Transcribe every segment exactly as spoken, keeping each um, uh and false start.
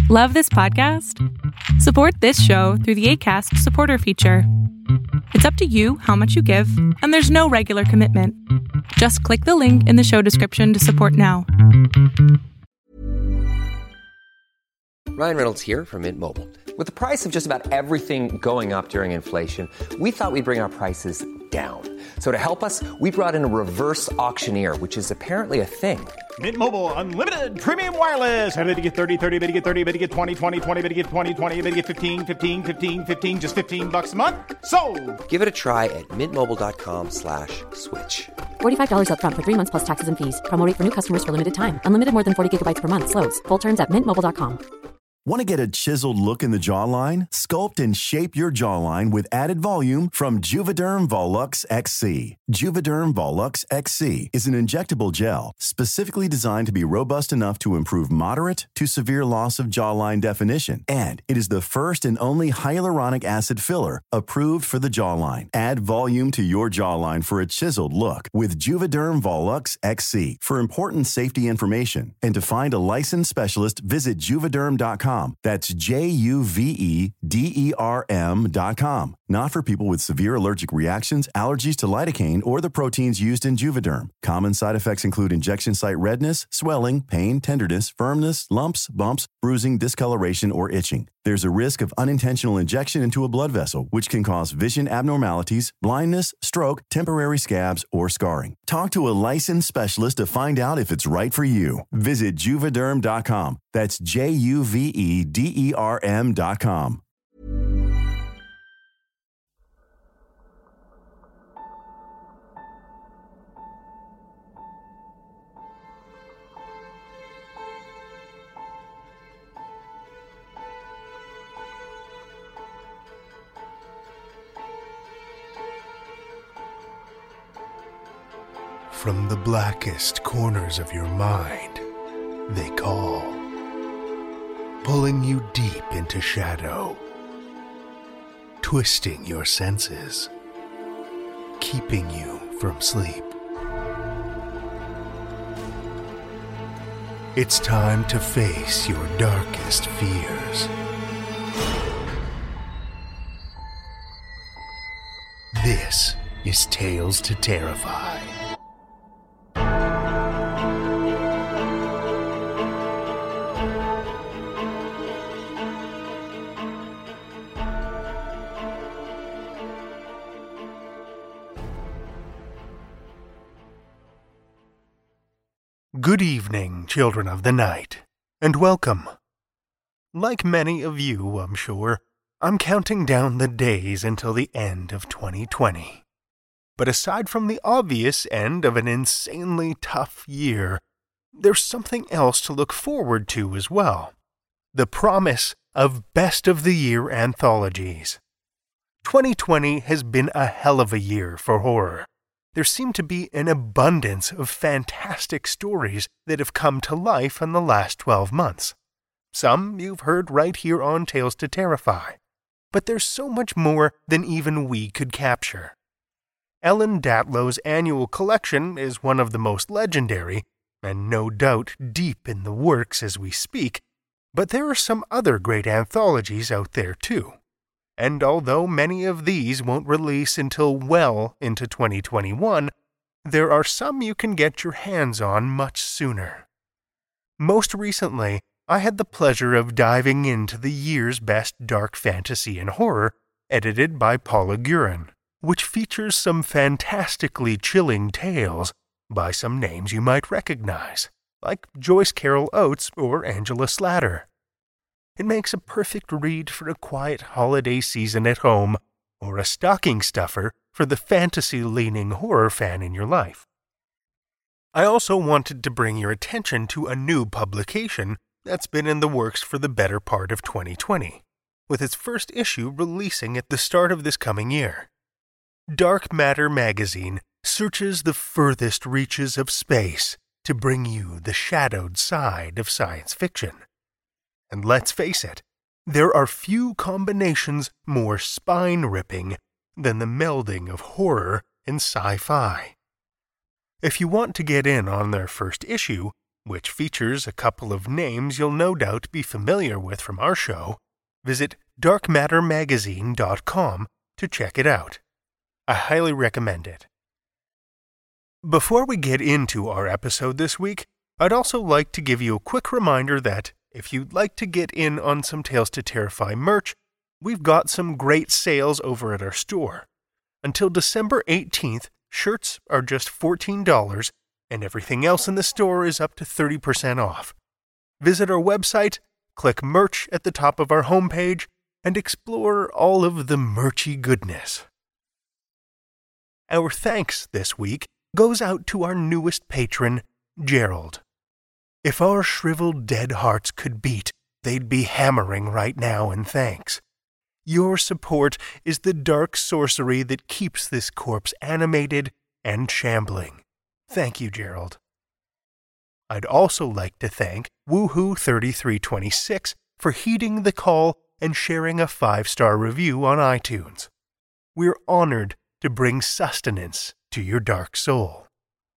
Love this podcast? Support this show through the Acast supporter feature. It's up to you how much you give, and there's no regular commitment. Just click the link in the show description to support now. Ryan Reynolds here from Mint Mobile. With the price of just about everything going up during inflation, we thought we'd bring our prices down. So to help us, we brought in a reverse auctioneer, which is apparently a thing. Mint Mobile Unlimited Premium Wireless. How to get thirty, thirty, how to get thirty, how to get twenty, twenty, twenty, how to get twenty, twenty, how to get fifteen, fifteen, fifteen, fifteen, just fifteen bucks a month? Sold! Give it a try at mintmobile.com slash switch. forty-five dollars up front for three months plus taxes and fees. Promo rate for new customers for limited time. Unlimited more than forty gigabytes per month. Slows full terms at mint mobile dot com. Want to get a chiseled look in the jawline? Sculpt and shape your jawline with added volume from Juvederm Volux X C. Juvederm Volux X C is an injectable gel specifically designed to be robust enough to improve moderate to severe loss of jawline definition. And it is the first and only hyaluronic acid filler approved for the jawline. Add volume to your jawline for a chiseled look with Juvederm Volux X C. For important safety information and to find a licensed specialist, visit juvederm dot com. That's J U V E D E R M dot com. Not for people with severe allergic reactions, allergies to lidocaine, or the proteins used in Juvederm. Common side effects include injection site redness, swelling, pain, tenderness, firmness, lumps, bumps, bruising, discoloration, or itching. There's a risk of unintentional injection into a blood vessel, which can cause vision abnormalities, blindness, stroke, temporary scabs, or scarring. Talk to a licensed specialist to find out if it's right for you. Visit juvederm dot com. That's J U V E D E R M dot com. From the blackest corners of your mind, they call, pulling you deep into shadow, twisting your senses, keeping you from sleep. It's time to face your darkest fears. This is Tales to Terrify. Good evening, children of the night, and welcome. Like many of you, I'm sure, I'm counting down the days until the end of twenty twenty. But aside from the obvious end of an insanely tough year, there's something else to look forward to as well. The promise of best of the year anthologies. twenty twenty has been a hell of a year for horror. There seemed to be an abundance of fantastic stories that have come to life in the last twelve months. Some you've heard right here on Tales to Terrify. But there's so much more than even we could capture. Ellen Datlow's annual collection is one of the most legendary, and no doubt deep in the works as we speak, but there are some other great anthologies out there too. And although many of these won't release until well into twenty twenty-one, there are some you can get your hands on much sooner. Most recently, I had the pleasure of diving into the year's best dark fantasy and horror, edited by Paula Gurin, which features some fantastically chilling tales by some names you might recognize, like Joyce Carol Oates or Angela Slatter. It makes a perfect read for a quiet holiday season at home, or a stocking stuffer for the fantasy-leaning horror fan in your life. I also wanted to bring your attention to a new publication that's been in the works for the better part of twenty twenty, with its first issue releasing at the start of this coming year. Dark Matter magazine searches the furthest reaches of space to bring you the shadowed side of science fiction. And let's face it, there are few combinations more spine-ripping than the melding of horror and sci-fi. If you want to get in on their first issue, which features a couple of names you'll no doubt be familiar with from our show, visit dark matter magazine dot com to check it out. I highly recommend it. Before we get into our episode this week, I'd also like to give you a quick reminder that if you'd like to get in on some Tales to Terrify merch, we've got some great sales over at our store. Until December eighteenth, shirts are just fourteen dollars, and everything else in the store is up to thirty percent off. Visit our website, click merch at the top of our homepage, and explore all of the merchy goodness. Our thanks this week goes out to our newest patron, Gerald. If our shriveled dead hearts could beat, they'd be hammering right now in thanks. Your support is the dark sorcery that keeps this corpse animated and shambling. Thank you, Gerald. I'd also like to thank Woohoo thirty-three twenty-six for heeding the call and sharing a five-star review on iTunes. We're honored to bring sustenance to your dark soul.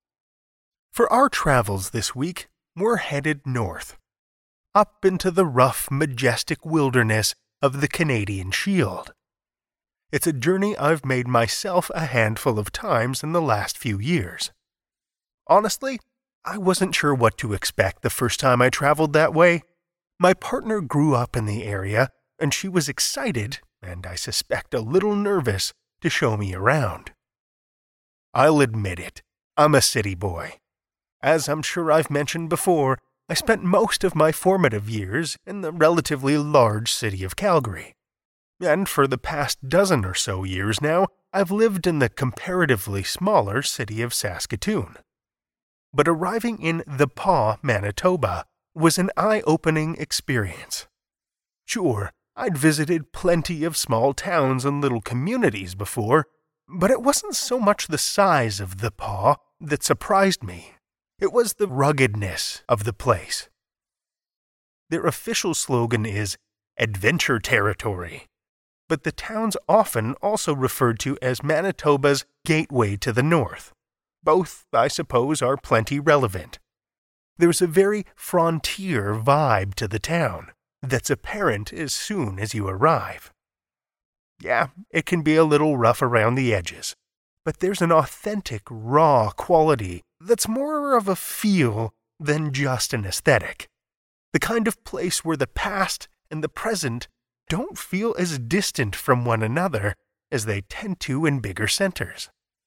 For our travels this week, we're headed north, up into the rough, majestic wilderness of the Canadian Shield. It's a journey I've made myself a handful of times in the last few years. Honestly, I wasn't sure what to expect the first time I traveled that way. My partner grew up in the area, and she was excited, and I suspect a little nervous, to show me around. I'll admit it, I'm a city boy. As I'm sure I've mentioned before, I spent most of my formative years in the relatively large city of Calgary. And for the past dozen or so years now, I've lived in the comparatively smaller city of Saskatoon. But arriving in The Pas, Manitoba, was an eye-opening experience. Sure, I'd visited plenty of small towns and little communities before, but it wasn't so much the size of The Pas that surprised me. It was the ruggedness of the place. Their official slogan is Adventure Territory, but the town's often also referred to as Manitoba's Gateway to the North. Both, I suppose, are plenty relevant. There's a very frontier vibe to the town that's apparent as soon as you arrive. Yeah, it can be a little rough around the edges, but there's an authentic, raw quality that's more of a feel than just an aesthetic. The kind of place where the past and the present don't feel as distant from one another as they tend to in bigger centers.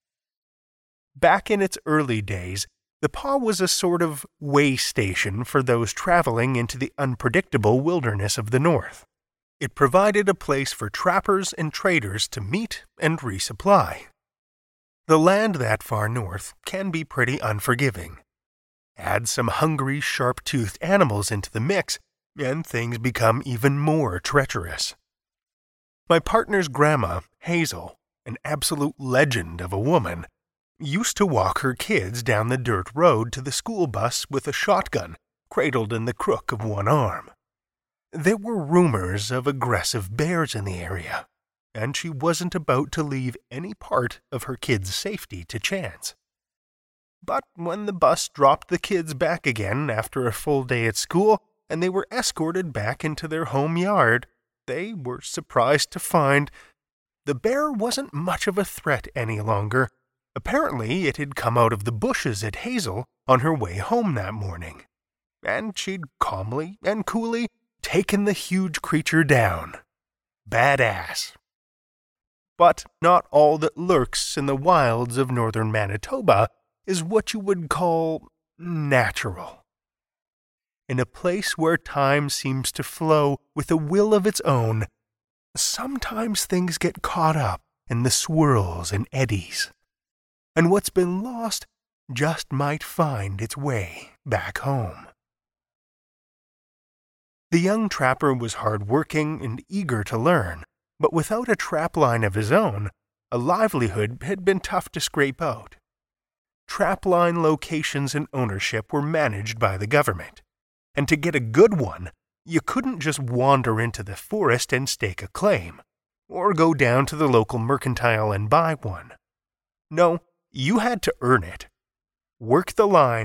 Back in its early days, The Pas was a sort of way station for those traveling into the unpredictable wilderness of the north. It provided a place for trappers and traders to meet and resupply. The land that far north can be pretty unforgiving. Add some hungry, sharp-toothed animals into the mix, and things become even more treacherous. My partner's grandma, Hazel, an absolute legend of a woman, used to walk her kids down the dirt road to the school bus with a shotgun, cradled in the crook of one arm. There were rumors of aggressive bears in the area, and she wasn't about to leave any part of her kids' safety to chance. But when the bus dropped the kids back again after a full day at school, and they were escorted back into their home yard, they were surprised to find the bear wasn't much of a threat any longer. Apparently, it had come out of the bushes at Hazel on her way home that morning, and she'd calmly and coolly taken the huge creature down. Badass. But not all that lurks in the wilds of northern Manitoba is what you would call natural. In a place where time seems to flow with a will of its own, sometimes things get caught up in the swirls and eddies, and what's been lost just might find its way back home. The young trapper was hard-working and eager to learn, but without a trap line of his own, a livelihood had been tough to scrape out. Trap line locations and ownership were managed by the government, and to get a good one, you couldn't just wander into the forest and stake a claim, or go down to the local mercantile and buy one. No, you had to earn it. Work the line,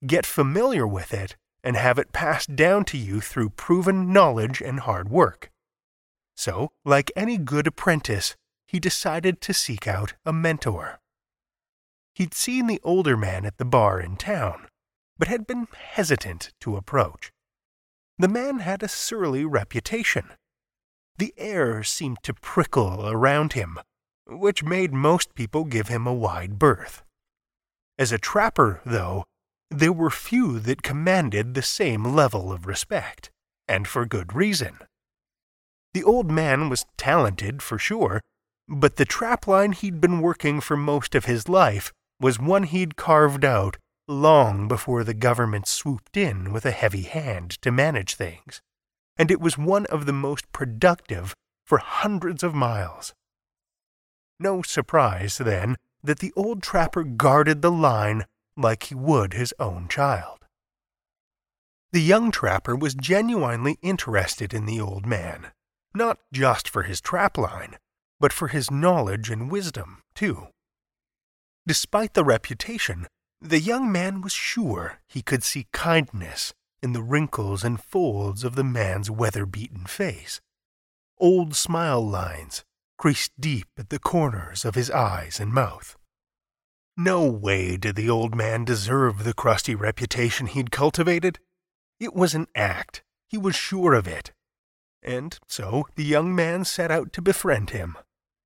get familiar with it, and have it passed down to you through proven knowledge and hard work. So, like any good apprentice, he decided to seek out a mentor. He'd seen the older man at the bar in town, but had been hesitant to approach. The man had a surly reputation. The air seemed to prickle around him, which made most people give him a wide berth. As a trapper, though, there were few that commanded the same level of respect, and for good reason. The old man was talented, for sure, but the trapline he'd been working for most of his life was one he'd carved out long before the government swooped in with a heavy hand to manage things, and it was one of the most productive for hundreds of miles. No surprise, then, that the old trapper guarded the line like he would his own child. The young trapper was genuinely interested in the old man, not just for his trapline, but for his knowledge and wisdom, too. Despite the reputation, the young man was sure he could see kindness in the wrinkles and folds of the man's weather-beaten face. Old smile lines creased deep at the corners of his eyes and mouth. No way did the old man deserve the crusty reputation he'd cultivated. It was an act, he was sure of it, and so the young man set out to befriend him.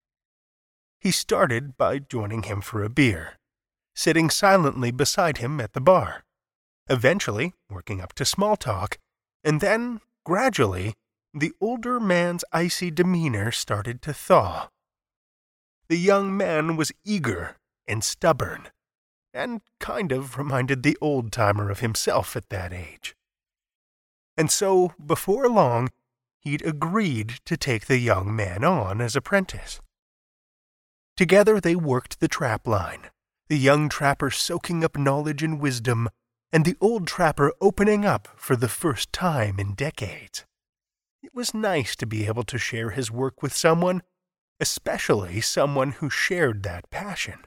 He started by joining him for a beer, sitting silently beside him at the bar, eventually working up to small talk, and then, gradually, the older man's icy demeanor started to thaw. The young man was eager and stubborn, and kind of reminded the old-timer of himself at that age. And so, before long, he'd agreed to take the young man on as apprentice. Together they worked the trap line, the young trapper soaking up knowledge and wisdom, and the old trapper opening up for the first time in decades. It was nice to be able to share his work with someone, especially someone who shared that passion.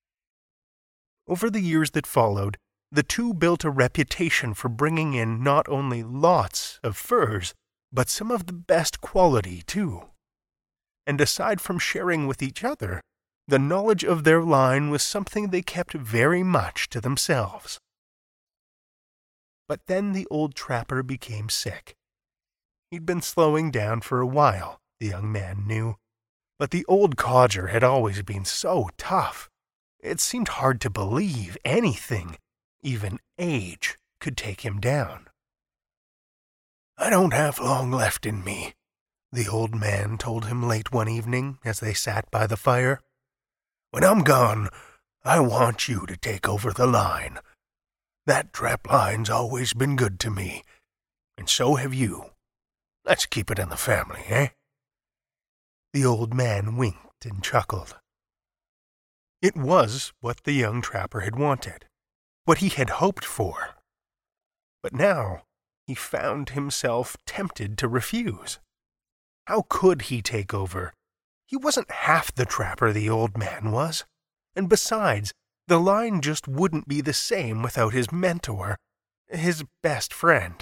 Over the years that followed, the two built a reputation for bringing in not only lots of furs, but some of the best quality, too. And aside from sharing with each other, the knowledge of their line was something they kept very much to themselves. But then the old trapper became sick. He'd been slowing down for a while, the young man knew, but the old codger had always been so tough. It seemed hard to believe anything, even age, could take him down. "I don't have long left in me," the old man told him late one evening as they sat by the fire. "When I'm gone, I want you to take over the line. That trap line's always been good to me, and so have you. Let's keep it in the family, eh?" The old man winked and chuckled. It was what the young trapper had wanted, what he had hoped for. But now he found himself tempted to refuse. How could he take over? He wasn't half the trapper the old man was, and besides, the line just wouldn't be the same without his mentor, his best friend.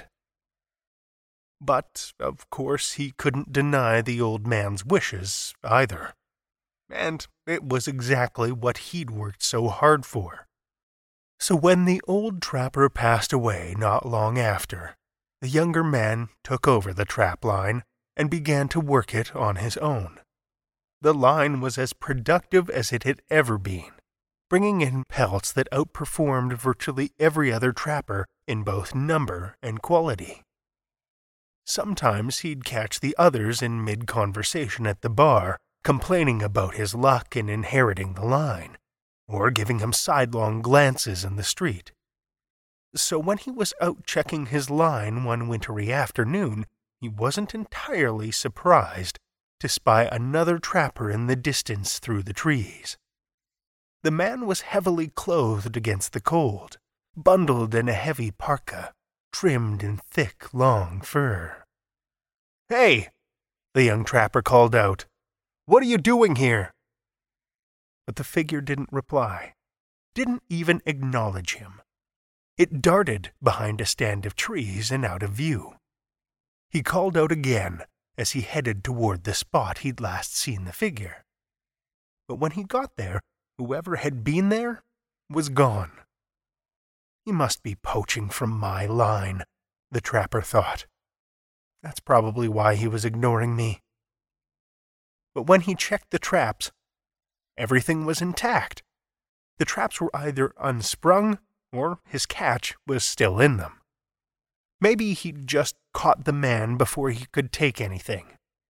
But, of course, he couldn't deny the old man's wishes, either. And it was exactly what he'd worked so hard for. So when the old trapper passed away not long after, the younger man took over the trap line and began to work it on his own. The line was as productive as it had ever been, bringing in pelts that outperformed virtually every other trapper in both number and quality. Sometimes he'd catch the others in mid-conversation at the bar, complaining about his luck in inheriting the line, or giving him sidelong glances in the street. So when he was out checking his line one wintry afternoon, he wasn't entirely surprised to spy another trapper in the distance through the trees. The man was heavily clothed against the cold, bundled in a heavy parka, trimmed in thick, long fur. "Hey!" the young trapper called out. "What are you doing here?" But the figure didn't reply, didn't even acknowledge him. It darted behind a stand of trees and out of view. He called out again as he headed toward the spot he'd last seen the figure. But when he got there, whoever had been there was gone. He must be poaching from my line, the trapper thought. That's probably why he was ignoring me. But when he checked the traps, everything was intact. The traps were either unsprung or his catch was still in them. Maybe he'd just caught the man before he could take anything.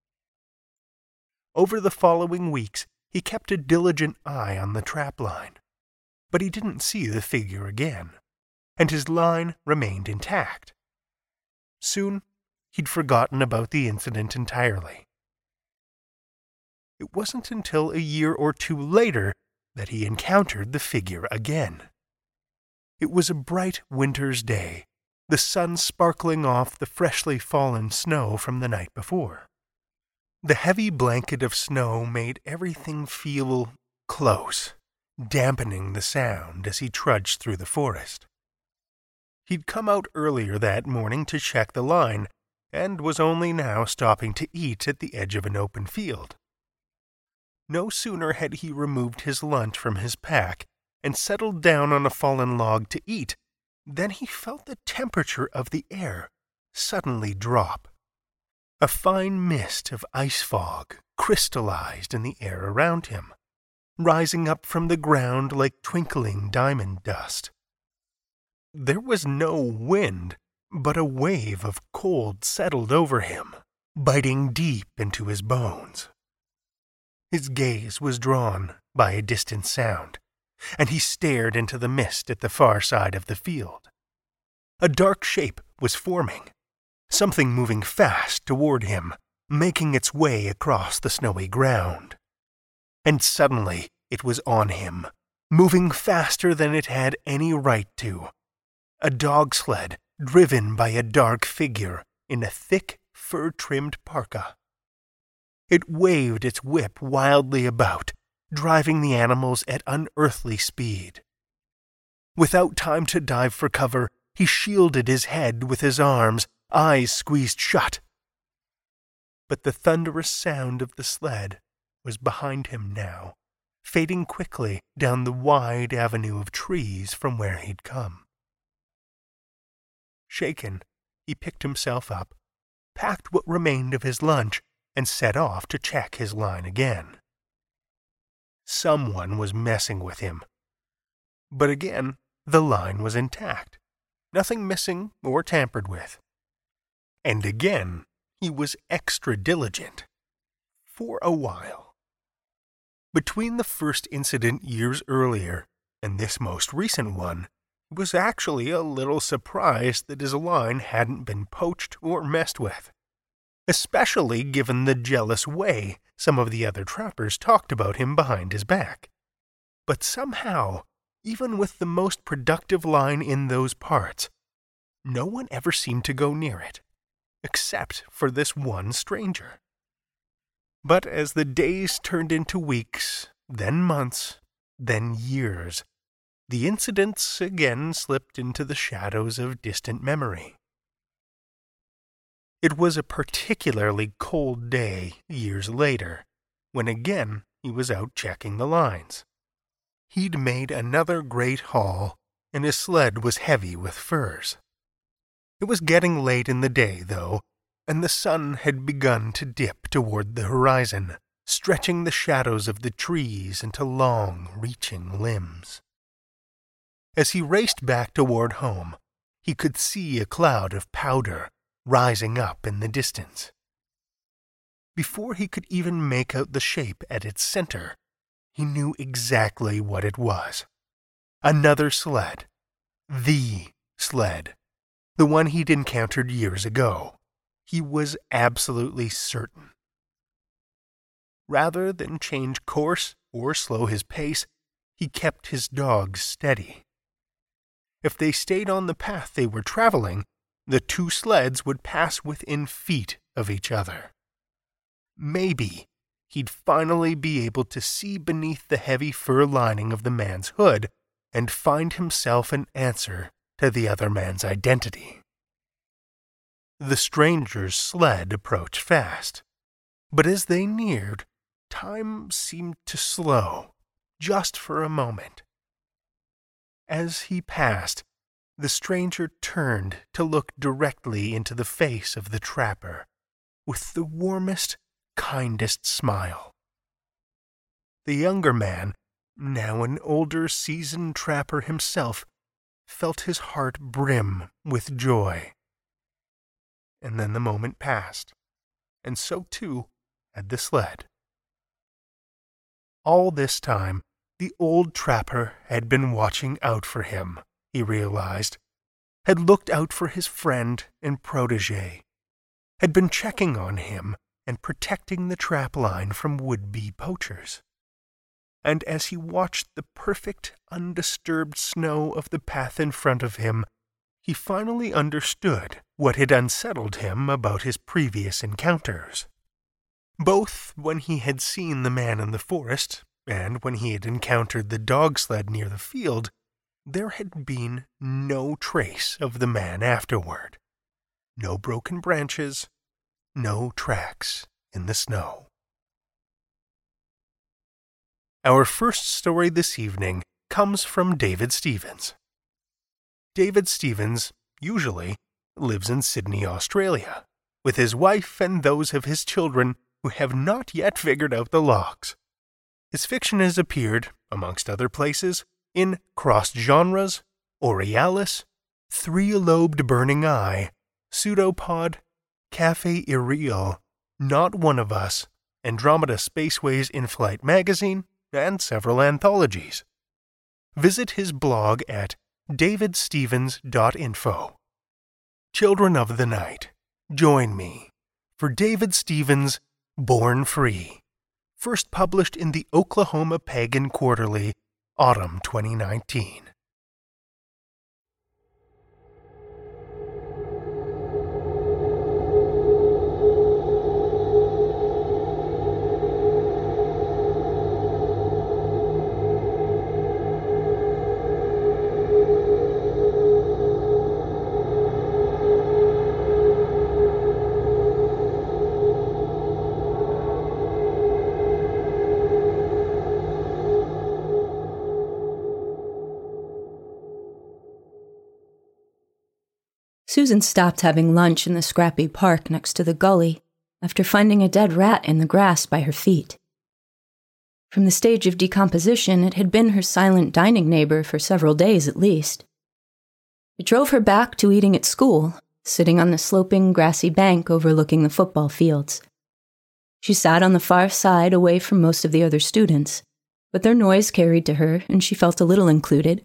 Over the following weeks, he kept a diligent eye on the trap line, but he didn't see the figure again, and his line remained intact. Soon, he'd forgotten about the incident entirely. It wasn't until a year or two later that he encountered the figure again. It was a bright winter's day, the sun sparkling off the freshly fallen snow from the night before. The heavy blanket of snow made everything feel close, dampening the sound as he trudged through the forest. He'd come out earlier that morning to check the line, and was only now stopping to eat at the edge of an open field. No sooner had he removed his lunch from his pack and settled down on a fallen log to eat than he felt the temperature of the air suddenly drop. A fine mist of ice fog crystallized in the air around him, rising up from the ground like twinkling diamond dust. There was no wind, but a wave of cold settled over him, biting deep into his bones. His gaze was drawn by a distant sound, and he stared into the mist at the far side of the field. A dark shape was forming, something moving fast toward him, making its way across the snowy ground. And suddenly it was on him, moving faster than it had any right to. A dog sled driven by a dark figure in a thick, fur-trimmed parka. It waved its whip wildly about, driving the animals at unearthly speed. Without time to dive for cover, he shielded his head with his arms, eyes squeezed shut. But the thunderous sound of the sled was behind him now, fading quickly down the wide avenue of trees from where he'd come. Shaken, he picked himself up, packed what remained of his lunch, and set off to check his line again. Someone was messing with him. But again, the line was intact, nothing missing or tampered with. And again, he was extra diligent. For a while. Between the first incident years earlier and this most recent one, he was actually a little surprised that his line hadn't been poached or messed with, especially given the jealous way some of the other trappers talked about him behind his back. But somehow, even with the most productive line in those parts, no one ever seemed to go near it, except for this one stranger. But as the days turned into weeks, then months, then years, the incidents again slipped into the shadows of distant memory. It was a particularly cold day years later, when again he was out checking the lines. He'd made another great haul, and his sled was heavy with furs. It was getting late in the day, though, and the sun had begun to dip toward the horizon, stretching the shadows of the trees into long, reaching limbs. As he raced back toward home, he could see a cloud of powder rising up in the distance. Before he could even make out the shape at its center, he knew exactly what it was. Another sled. The sled. The one he'd encountered years ago. He was absolutely certain. Rather than change course or slow his pace, he kept his dogs steady. If they stayed on the path they were traveling, the two sleds would pass within feet of each other. Maybe he'd finally be able to see beneath the heavy fur lining of the man's hood and find himself an answer to the other man's identity. The stranger's sled approached fast, but as they neared, time seemed to slow, just for a moment. As he passed, the stranger turned to look directly into the face of the trapper with the warmest, kindest smile. The younger man, now an older, seasoned trapper himself, felt his heart brim with joy. And then the moment passed, and so too had the sled. All this time, the old trapper had been watching out for him, he realized, had looked out for his friend and protege, had been checking on him and protecting the trap line from would-be poachers. And as he watched the perfect, undisturbed snow of the path in front of him, he finally understood what had unsettled him about his previous encounters. Both when he had seen the man in the forest and when he had encountered the dog sled near the field, there had been no trace of the man afterward. No broken branches, no tracks in the snow. Our first story this evening comes from David Stevens. David Stevens usually lives in Sydney, Australia, with his wife and those of his children who have not yet figured out the locks. His fiction has appeared, amongst other places, in Crossed Genres, Aurealis, Three-Lobed Burning Eye, Pseudopod, Cafe Irreal, Not One of Us, Andromeda Spaceways In-Flight Magazine, and several anthologies. Visit his blog at david stevens dot info. Children of the Night, join me for David Stevens' Born Free, first published in the Oklahoma Pagan Quarterly, Autumn twenty nineteen. Susan stopped having lunch in the scrappy park next to the gully after finding a dead rat in the grass by her feet. From the stage of decomposition, it had been her silent dining neighbor for several days at least. It drove her back to eating at school, sitting on the sloping, grassy bank overlooking the football fields. She sat on the far side away from most of the other students, but their noise carried to her and she felt a little included.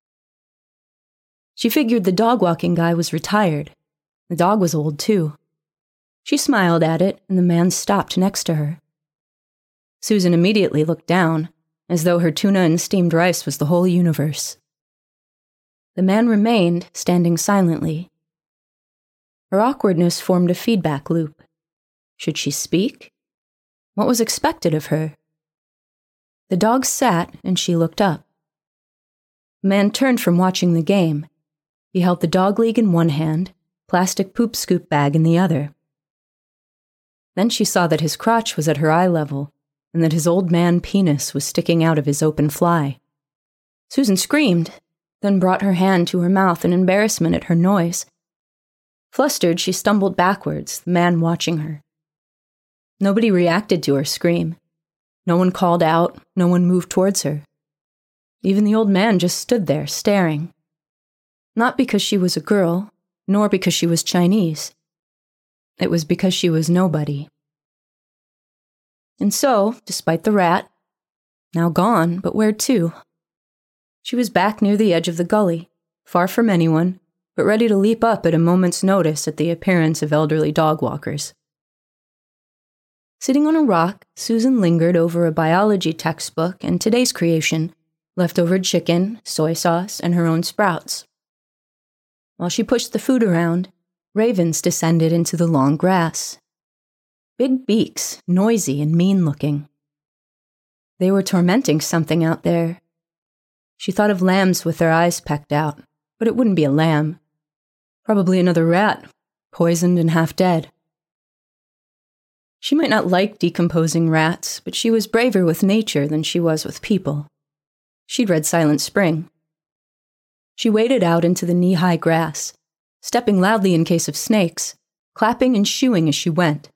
She figured the dog-walking guy was retired. The dog was old, too. She smiled at it, and the man stopped next to her. Susan immediately looked down, as though her tuna and steamed rice was the whole universe. The man remained, standing silently. Her awkwardness formed a feedback loop. Should she speak? What was expected of her? The dog sat, and she looked up. The man turned from watching the game. He held the dog league in one hand, plastic poop scoop bag in the other. Then she saw that his crotch was at her eye level, and that his old man penis was sticking out of his open fly. Susan screamed, then brought her hand to her mouth in embarrassment at her noise. Flustered, she stumbled backwards, the man watching her. Nobody reacted to her scream. No one called out, no one moved towards her. Even the old man just stood there, staring. Not because she was a girl, nor because she was Chinese. It was because she was nobody. And so, despite the rat, now gone, but where to? She was back near the edge of the gully, far from anyone, but ready to leap up at a moment's notice at the appearance of elderly dog walkers. Sitting on a rock, Susan lingered over a biology textbook and today's creation, leftover chicken, soy sauce, and her own sprouts. While she pushed the food around, ravens descended into the long grass. Big beaks, noisy and mean-looking. They were tormenting something out there. She thought of lambs with their eyes pecked out, But it wouldn't be a lamb. Probably another rat, poisoned and half dead. She might not like decomposing rats, but she was braver with nature than she was with people. She'd read Silent Spring. She waded out into the knee-high grass, stepping loudly in case of snakes, clapping and shooing as she went.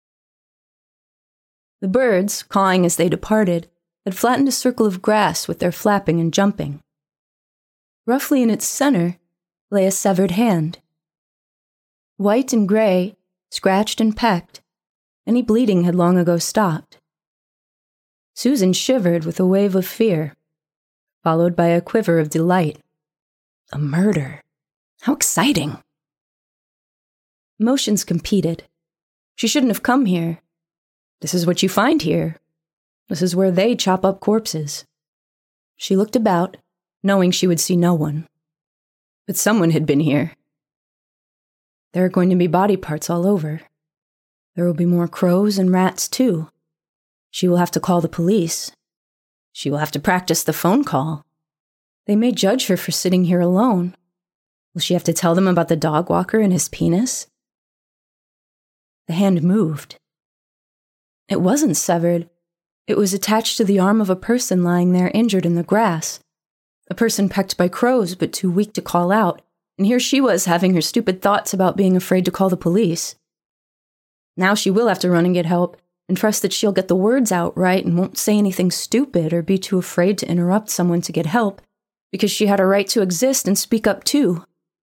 The birds, cawing as they departed, had flattened a circle of grass with their flapping and jumping. Roughly in its center lay a severed hand. White and gray, scratched and pecked, any bleeding had long ago stopped. Susan shivered with a wave of fear, followed by a quiver of delight. A murder. How exciting! Emotions competed. She shouldn't have come here. This is what you find here. This is where they chop up corpses. She looked about, knowing she would see no one. But someone had been here. There are going to be body parts all over. There will be more crows and rats, too. She will have to call the police. She will have to practice the phone call. They may judge her for sitting here alone. Will she have to tell them about the dog walker and his penis? The hand moved. It wasn't severed. It was attached to the arm of a person lying there injured in the grass. A person pecked by crows but too weak to call out, and here she was having her stupid thoughts about being afraid to call the police. Now she will have to run and get help, and trust that she'll get the words out right and won't say anything stupid or be too afraid to interrupt someone to get help, because she had a right to exist and speak up too.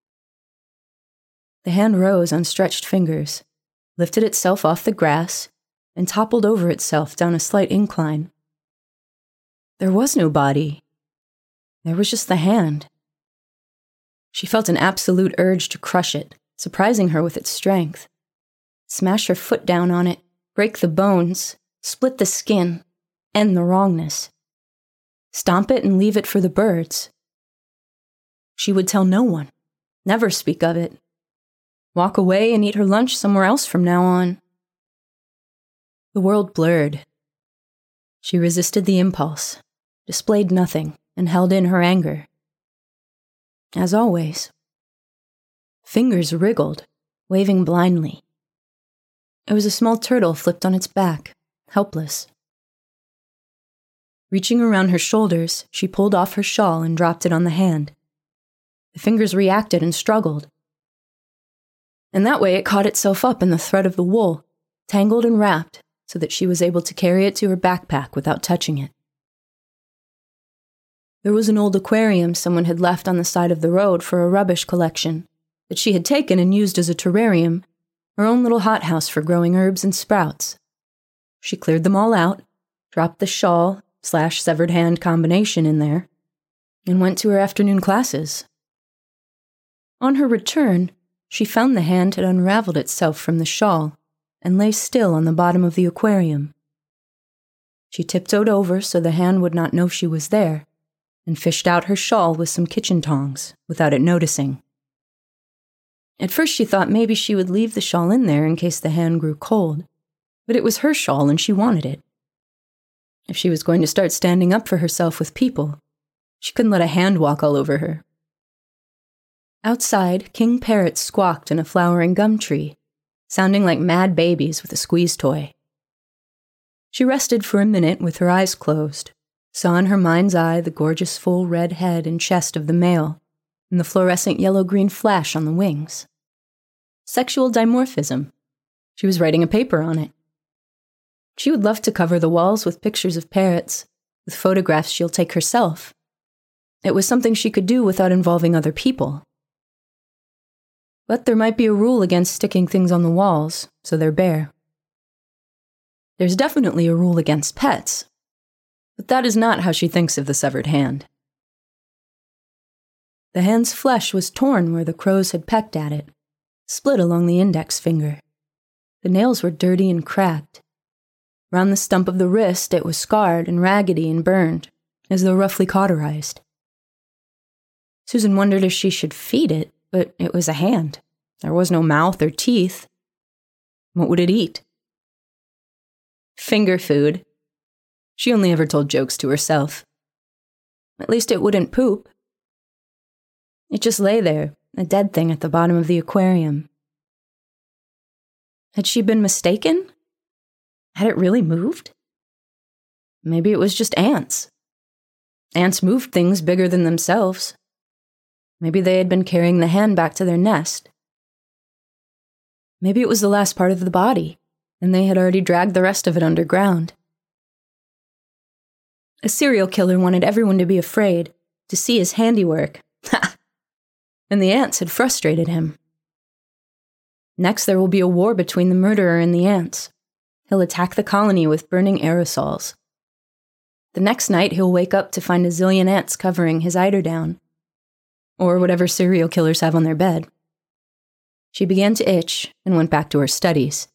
The hand rose on stretched fingers, lifted itself off the grass, and toppled over itself down a slight incline. There was no body. There was just the hand. She felt an absolute urge to crush it, surprising her with its strength. Smash her foot down on it, break the bones, split the skin, end the wrongness. Stomp it and leave it for the birds. She would tell no one, never speak of it. Walk away and eat her lunch somewhere else from now on. The world blurred. She resisted the impulse, displayed nothing, and held in her anger. As always. Fingers wriggled, waving blindly. It was a small turtle flipped on its back, helpless. Reaching around her shoulders, she pulled off her shawl and dropped it on the hand. The fingers reacted and struggled. And that way it caught itself up in the thread of the wool, tangled and wrapped, so that she was able to carry it to her backpack without touching it. There was an old aquarium someone had left on the side of the road for a rubbish collection that she had taken and used as a terrarium, her own little hothouse for growing herbs and sprouts. She cleared them all out, dropped the shawl slash severed hand combination in there, and went to her afternoon classes. On her return, she found the hand had unraveled itself from the shawl and lay still on the bottom of the aquarium. She tiptoed over so the hand would not know she was there, and fished out her shawl with some kitchen tongs, without it noticing. At first she thought maybe she would leave the shawl in there in case the hand grew cold, but it was her shawl and she wanted it. If she was going to start standing up for herself with people, she couldn't let a hand walk all over her. Outside, king parrots squawked in a flowering gum tree, sounding like mad babies with a squeeze toy. She rested for a minute with her eyes closed, saw in her mind's eye the gorgeous full red head and chest of the male, and the fluorescent yellow-green flash on the wings. Sexual dimorphism. She was writing a paper on it. She would love to cover the walls with pictures of parrots, with photographs she'll take herself. It was something she could do without involving other people. But there might be a rule against sticking things on the walls, so they're bare. There's definitely a rule against pets, but that is not how she thinks of the severed hand. The hand's flesh was torn where the crows had pecked at it, split along the index finger. The nails were dirty and cracked. Round the stump of the wrist it was scarred and raggedy and burned, as though roughly cauterized. Susan wondered if she should feed it, but it was a hand. There was no mouth or teeth. What would it eat? Finger food. She only ever told jokes to herself. At least it wouldn't poop. It just lay there, a dead thing at the bottom of the aquarium. Had she been mistaken? Had it really moved? Maybe it was just ants. Ants moved things bigger than themselves. Maybe they had been carrying the hand back to their nest. Maybe it was the last part of the body, and they had already dragged the rest of it underground. A serial killer wanted everyone to be afraid, to see his handiwork. Ha! And the ants had frustrated him. Next, there will be a war between the murderer and the ants. He'll attack the colony with burning aerosols. The next night, he'll wake up to find a zillion ants covering his eiderdown, or whatever serial killers have on their bed. She began to itch and went back to her studies.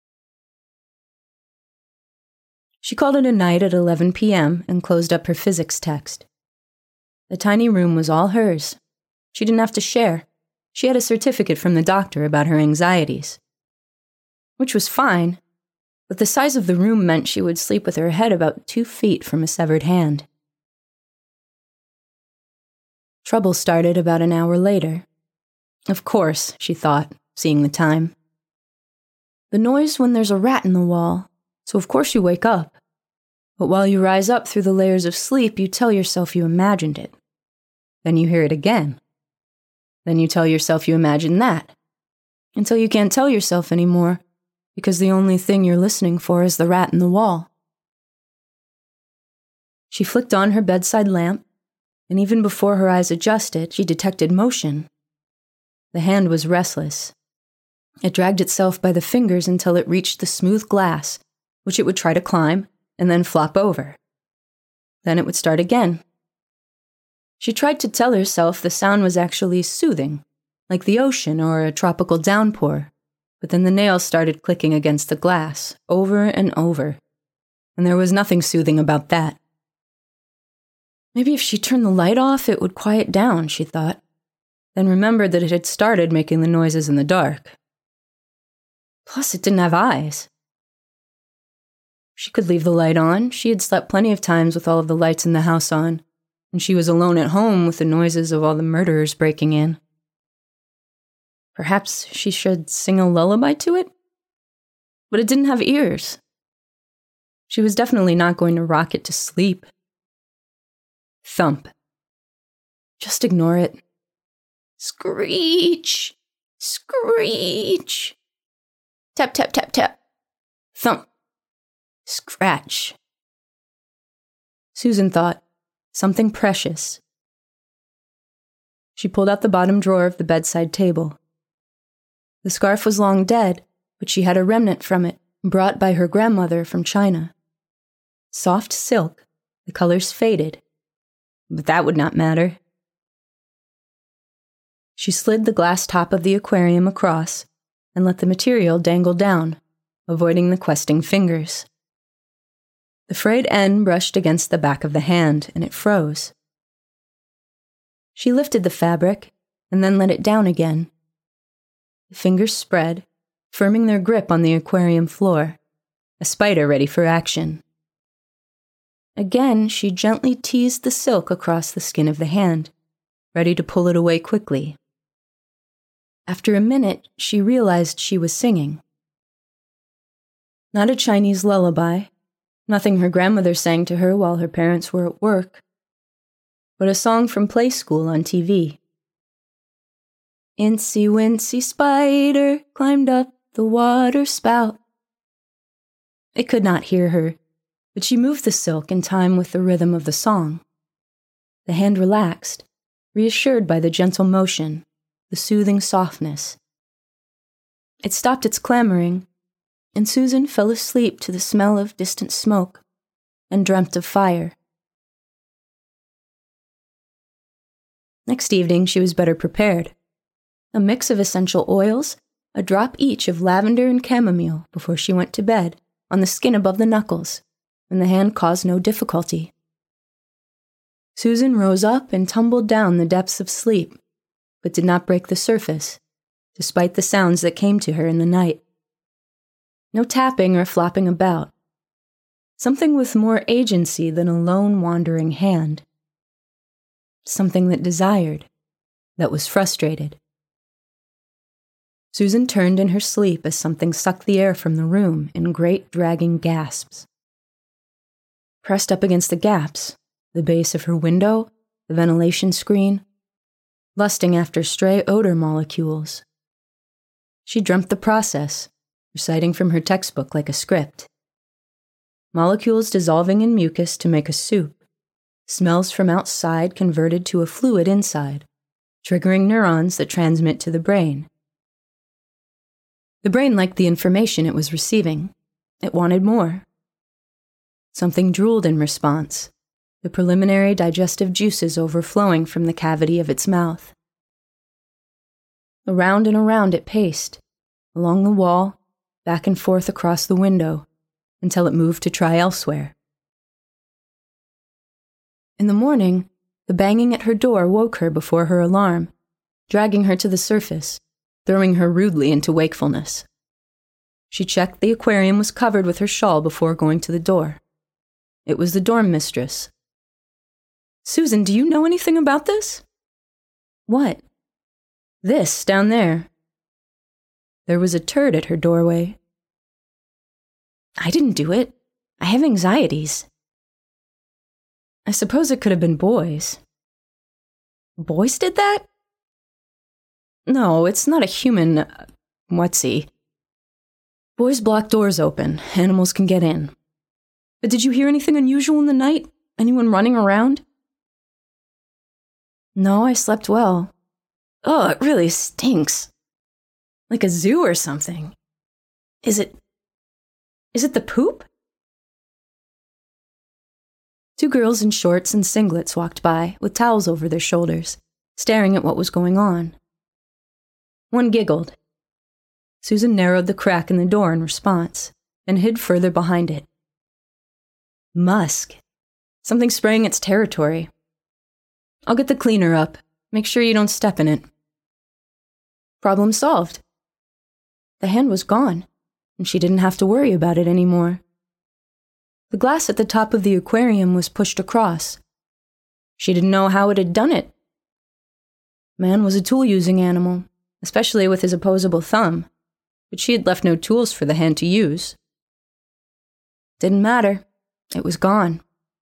She called it a night at eleven p.m. and closed up her physics text. The tiny room was all hers. She didn't have to share. She had a certificate from the doctor about her anxieties. Which was fine, but the size of the room meant she would sleep with her head about two feet from a severed hand. Trouble started about an hour later. Of course, she thought, seeing the time. The noise when there's a rat in the wall, so of course you wake up. But while you rise up through the layers of sleep, you tell yourself you imagined it. Then you hear it again. Then you tell yourself you imagined that. Until you can't tell yourself anymore, because the only thing you're listening for is the rat in the wall. She flicked on her bedside lamp, and even before her eyes adjusted, she detected motion. The hand was restless. It dragged itself by the fingers until it reached the smooth glass, which it would try to climb and then flop over. Then it would start again. She tried to tell herself the sound was actually soothing, like the ocean or a tropical downpour, but then the nails started clicking against the glass, over and over, and there was nothing soothing about that. Maybe if she turned the light off, it would quiet down, she thought, then remembered that it had started making the noises in the dark. Plus, it didn't have eyes. She could leave the light on. She had slept plenty of times with all of the lights in the house on, and she was alone at home with the noises of all the murderers breaking in. Perhaps she should sing a lullaby to it? But it didn't have ears. She was definitely not going to rock it to sleep. Thump. Just ignore it. Screech! Screech! Tap, tap, tap, tap. Thump. Scratch. Susan thought, something precious. She pulled out the bottom drawer of the bedside table. The scarf was long dead, but she had a remnant from it, brought by her grandmother from China. Soft silk, the colors faded, but that would not matter. She slid the glass top of the aquarium across and let the material dangle down, avoiding the questing fingers. The frayed end brushed against the back of the hand, and it froze. She lifted the fabric and then let it down again. The fingers spread, firming their grip on the aquarium floor, a spider ready for action. Again, she gently teased the silk across the skin of the hand, ready to pull it away quickly. After a minute, she realized she was singing. Not a Chinese lullaby, nothing her grandmother sang to her while her parents were at work, but a song from play school on T V. Incy wincy spider climbed up the water spout. It could not hear her, but she moved the silk in time with the rhythm of the song. The hand relaxed, reassured by the gentle motion, the soothing softness. It stopped its clamoring, and Susan fell asleep to the smell of distant smoke and dreamt of fire. Next evening, she was better prepared. A mix of essential oils, a drop each of lavender and chamomile before she went to bed, on the skin above the knuckles, and the hand caused no difficulty. Susan rose up and tumbled down the depths of sleep, but did not break the surface, despite the sounds that came to her in the night. No tapping or flopping about. Something with more agency than a lone wandering hand. Something that desired, that was frustrated. Susan turned in her sleep as something sucked the air from the room in great dragging gasps. Pressed up against the gaps, the base of her window, the ventilation screen, lusting after stray odor molecules. She dreamt the process, reciting from her textbook like a script. Molecules dissolving in mucus to make a soup, smells from outside converted to a fluid inside, triggering neurons that transmit to the brain. The brain liked the information it was receiving. It wanted more. Something drooled in response, the preliminary digestive juices overflowing from the cavity of its mouth. Around and around it paced, along the wall, back and forth across the window, until it moved to try elsewhere. In the morning, the banging at her door woke her before her alarm, dragging her to the surface, throwing her rudely into wakefulness. She checked the aquarium was covered with her shawl before going to the door. It was the dorm mistress. "Susan, do you know anything about this?" "What?" "This, down there." There was a turd at her doorway. "I didn't do it. I have anxieties." "I suppose it could have been boys." "Boys did that?" "No, it's not a human... Uh, whatsy. Boys block doors open. Animals can get in. But did you hear anything unusual in the night? Anyone running around?" "No, I slept well." "Oh, it really stinks. Like a zoo or something. Is it... is it the poop?" Two girls in shorts and singlets walked by, with towels over their shoulders, staring at what was going on. One giggled. Susan narrowed the crack in the door in response, and hid further behind it. "Musk. Something spraying its territory. I'll get the cleaner up. Make sure you don't step in it." Problem solved. The hand was gone, and she didn't have to worry about it anymore. The glass at the top of the aquarium was pushed across. She didn't know how it had done it. Man was a tool-using animal, especially with his opposable thumb, but she had left no tools for the hand to use. Didn't matter. It was gone.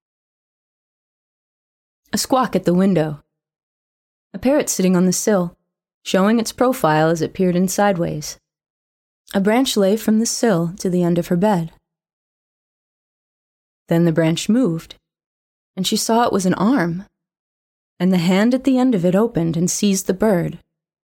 A squawk at the window. A parrot sitting on the sill, showing its profile as it peered in sideways. A branch lay from the sill to the end of her bed. Then the branch moved, and she saw it was an arm, and the hand at the end of it opened and seized the bird.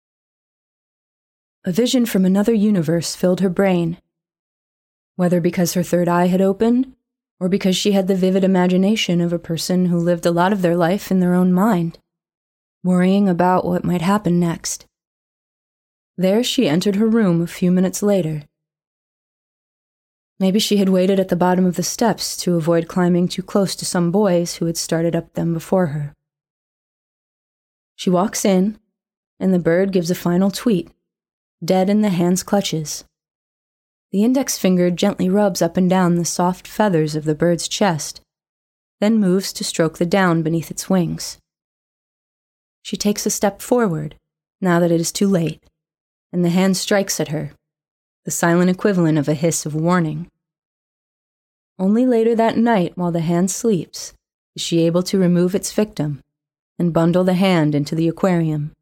A vision from another universe filled her brain, whether because her third eye had opened, or because she had the vivid imagination of a person who lived a lot of their life in their own mind, worrying about what might happen next. There she entered her room a few minutes later. Maybe she had waited at the bottom of the steps to avoid climbing too close to some boys who had started up them before her. She walks in, and the bird gives a final tweet, dead in the hand's clutches. The index finger gently rubs up and down the soft feathers of the bird's chest, then moves to stroke the down beneath its wings. She takes a step forward, now that it is too late, and the hand strikes at her, the silent equivalent of a hiss of warning. Only later that night, while the hand sleeps, is she able to remove its victim and bundle the hand into the aquarium.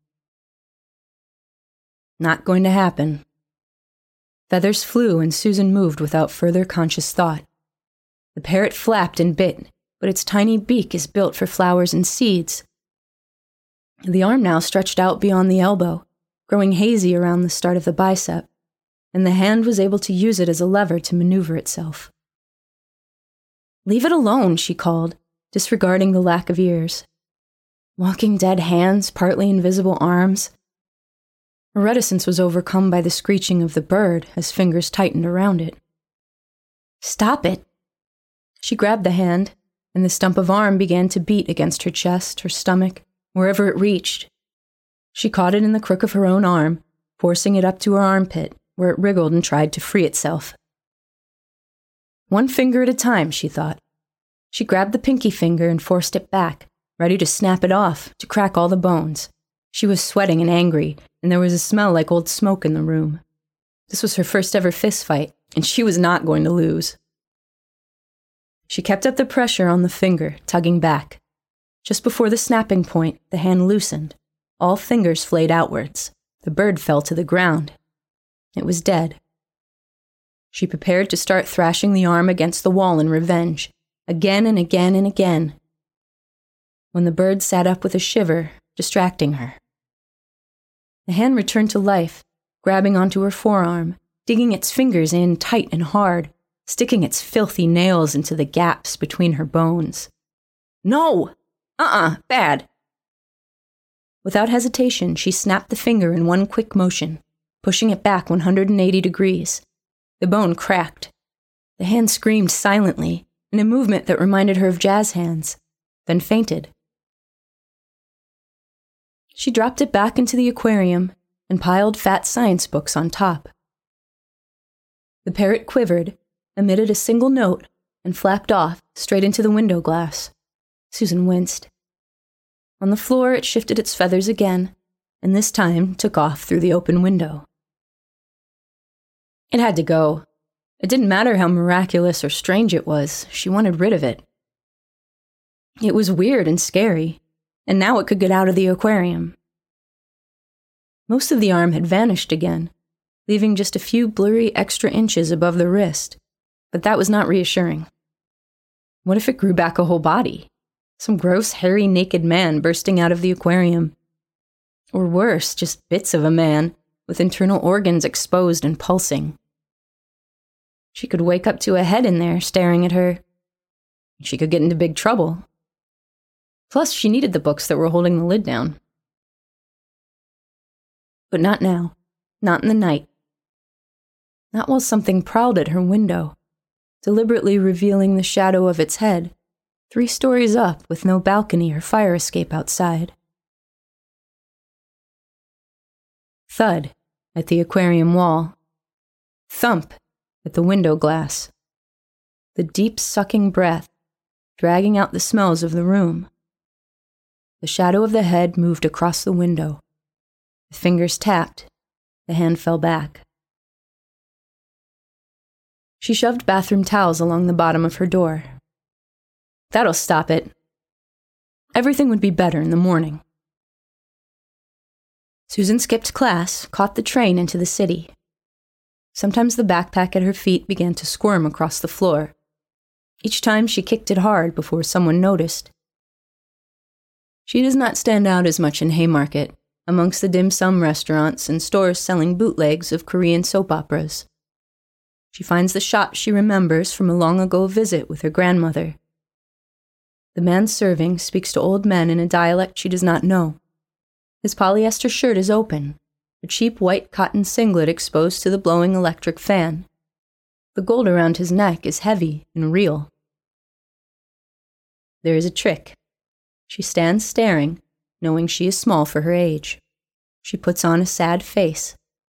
Not going to happen. Feathers flew and Susan moved without further conscious thought. The parrot flapped and bit, but its tiny beak is built for flowers and seeds. The arm now stretched out beyond the elbow, growing hazy around the start of the bicep, and the hand was able to use it as a lever to maneuver itself. "Leave it alone," she called, disregarding the lack of ears. Walking dead hands, partly invisible arms. Her reticence was overcome by the screeching of the bird as fingers tightened around it. "Stop it!" She grabbed the hand, and the stump of arm began to beat against her chest, her stomach, wherever it reached. She caught it in the crook of her own arm, forcing it up to her armpit, where it wriggled and tried to free itself. One finger at a time, she thought. She grabbed the pinky finger and forced it back, ready to snap it off, to crack all the bones. She was sweating and angry, and there was a smell like old smoke in the room. This was her first ever fist fight, and she was not going to lose. She kept up the pressure on the finger, tugging back. Just before the snapping point, the hand loosened. All fingers flayed outwards. The bird fell to the ground. It was dead. She prepared to start thrashing the arm against the wall in revenge, again and again and again, when the bird sat up with a shiver, distracting her. The hand returned to life, grabbing onto her forearm, digging its fingers in tight and hard, sticking its filthy nails into the gaps between her bones. No! Uh-uh, bad! Without hesitation, she snapped the finger in one quick motion, pushing it back one hundred eighty degrees. The bone cracked. The hand screamed silently, in a movement that reminded her of jazz hands, then fainted. She dropped it back into the aquarium and piled fat science books on top. The parrot quivered, emitted a single note, and flapped off straight into the window glass. Susan winced. On the floor, it shifted its feathers again, and this time took off through the open window. It had to go. It didn't matter how miraculous or strange it was, she wanted rid of it. It was weird and scary, and now it could get out of the aquarium. Most of the arm had vanished again, leaving just a few blurry extra inches above the wrist, but that was not reassuring. What if it grew back a whole body? Some gross, hairy, naked man bursting out of the aquarium. Or worse, just bits of a man, with internal organs exposed and pulsing. She could wake up to a head in there staring at her. She could get into big trouble. Plus, she needed the books that were holding the lid down. But not now. Not in the night. Not while something prowled at her window, deliberately revealing the shadow of its head, three stories up with no balcony or fire escape outside. Thud at the aquarium wall. Thump at the window glass. The deep sucking breath, dragging out the smells of the room. The shadow of the head moved across the window. The fingers tapped. The hand fell back. She shoved bathroom towels along the bottom of her door. That'll stop it. Everything would be better in the morning. Susan skipped class, caught the train into the city. Sometimes the backpack at her feet began to squirm across the floor. Each time she kicked it hard before someone noticed. She does not stand out as much in Haymarket, amongst the dim sum restaurants and stores selling bootlegs of Korean soap operas. She finds the shop she remembers from a long-ago visit with her grandmother. The man serving speaks to old men in a dialect she does not know. His polyester shirt is open, a cheap white cotton singlet exposed to the blowing electric fan. The gold around his neck is heavy and real. There is a trick. She stands staring, knowing she is small for her age. She puts on a sad face.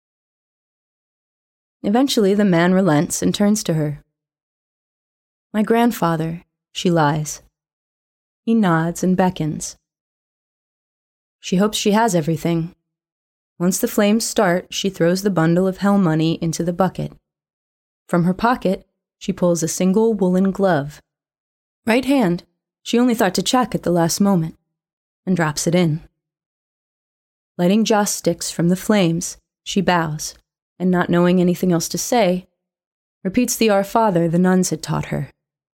Eventually, the man relents and turns to her. "My grandfather," she lies. He nods and beckons. She hopes she has everything. Once the flames start, she throws the bundle of hell money into the bucket. From her pocket, she pulls a single woolen glove. Right hand, she only thought to check at the last moment, and drops it in. Lighting joss sticks from the flames, she bows, and not knowing anything else to say, repeats the Our Father the nuns had taught her.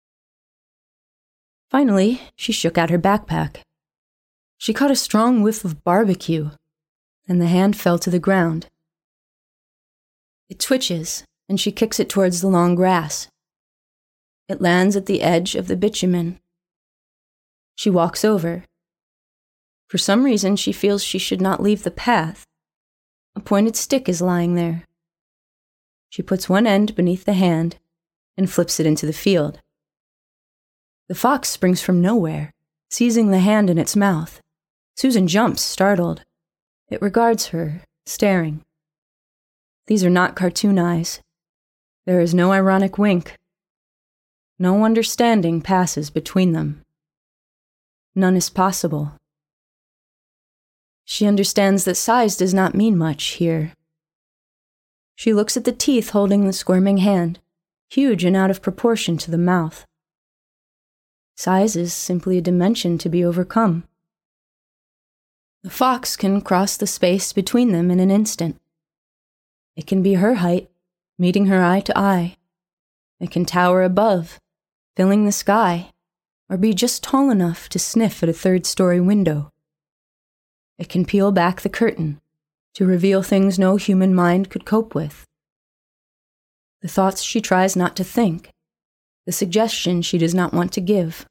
Finally, she shook out her backpack. She caught a strong whiff of barbecue, and the hand fell to the ground. It twitches, and she kicks it towards the long grass. It lands at the edge of the bitumen. She walks over. For some reason, she feels she should not leave the path. A pointed stick is lying there. She puts one end beneath the hand and flips it into the field. The fox springs from nowhere, seizing the hand in its mouth. Susan jumps, startled. It regards her, staring. These are not cartoon eyes. There is no ironic wink. No understanding passes between them. None is possible. She understands that size does not mean much here. She looks at the teeth holding the squirming hand, huge and out of proportion to the mouth. Size is simply a dimension to be overcome. The fox can cross the space between them in an instant. It can be her height, meeting her eye to eye. It can tower above, filling the sky, or be just tall enough to sniff at a third-story window. It can peel back the curtain to reveal things no human mind could cope with. The thoughts she tries not to think, the suggestions she does not want to give.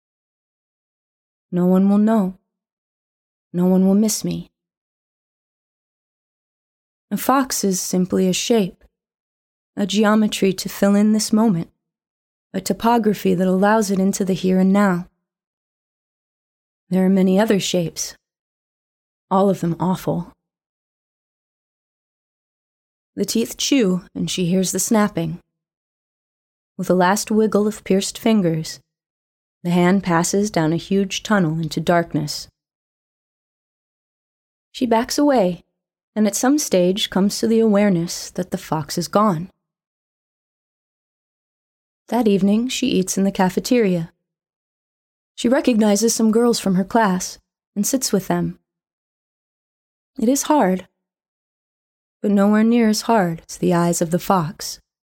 No one will know. No one will miss me. A fox is simply a shape, a geometry to fill in this moment, a topography that allows it into the here and now. There are many other shapes, all of them awful. The teeth chew, and she hears the snapping. With a last wiggle of pierced fingers, the hand passes down a huge tunnel into darkness. She backs away, and at some stage comes to the awareness that the fox is gone. That evening, she eats in the cafeteria. She recognizes some girls from her class and sits with them. It is hard, but nowhere near as hard as the eyes of the fox.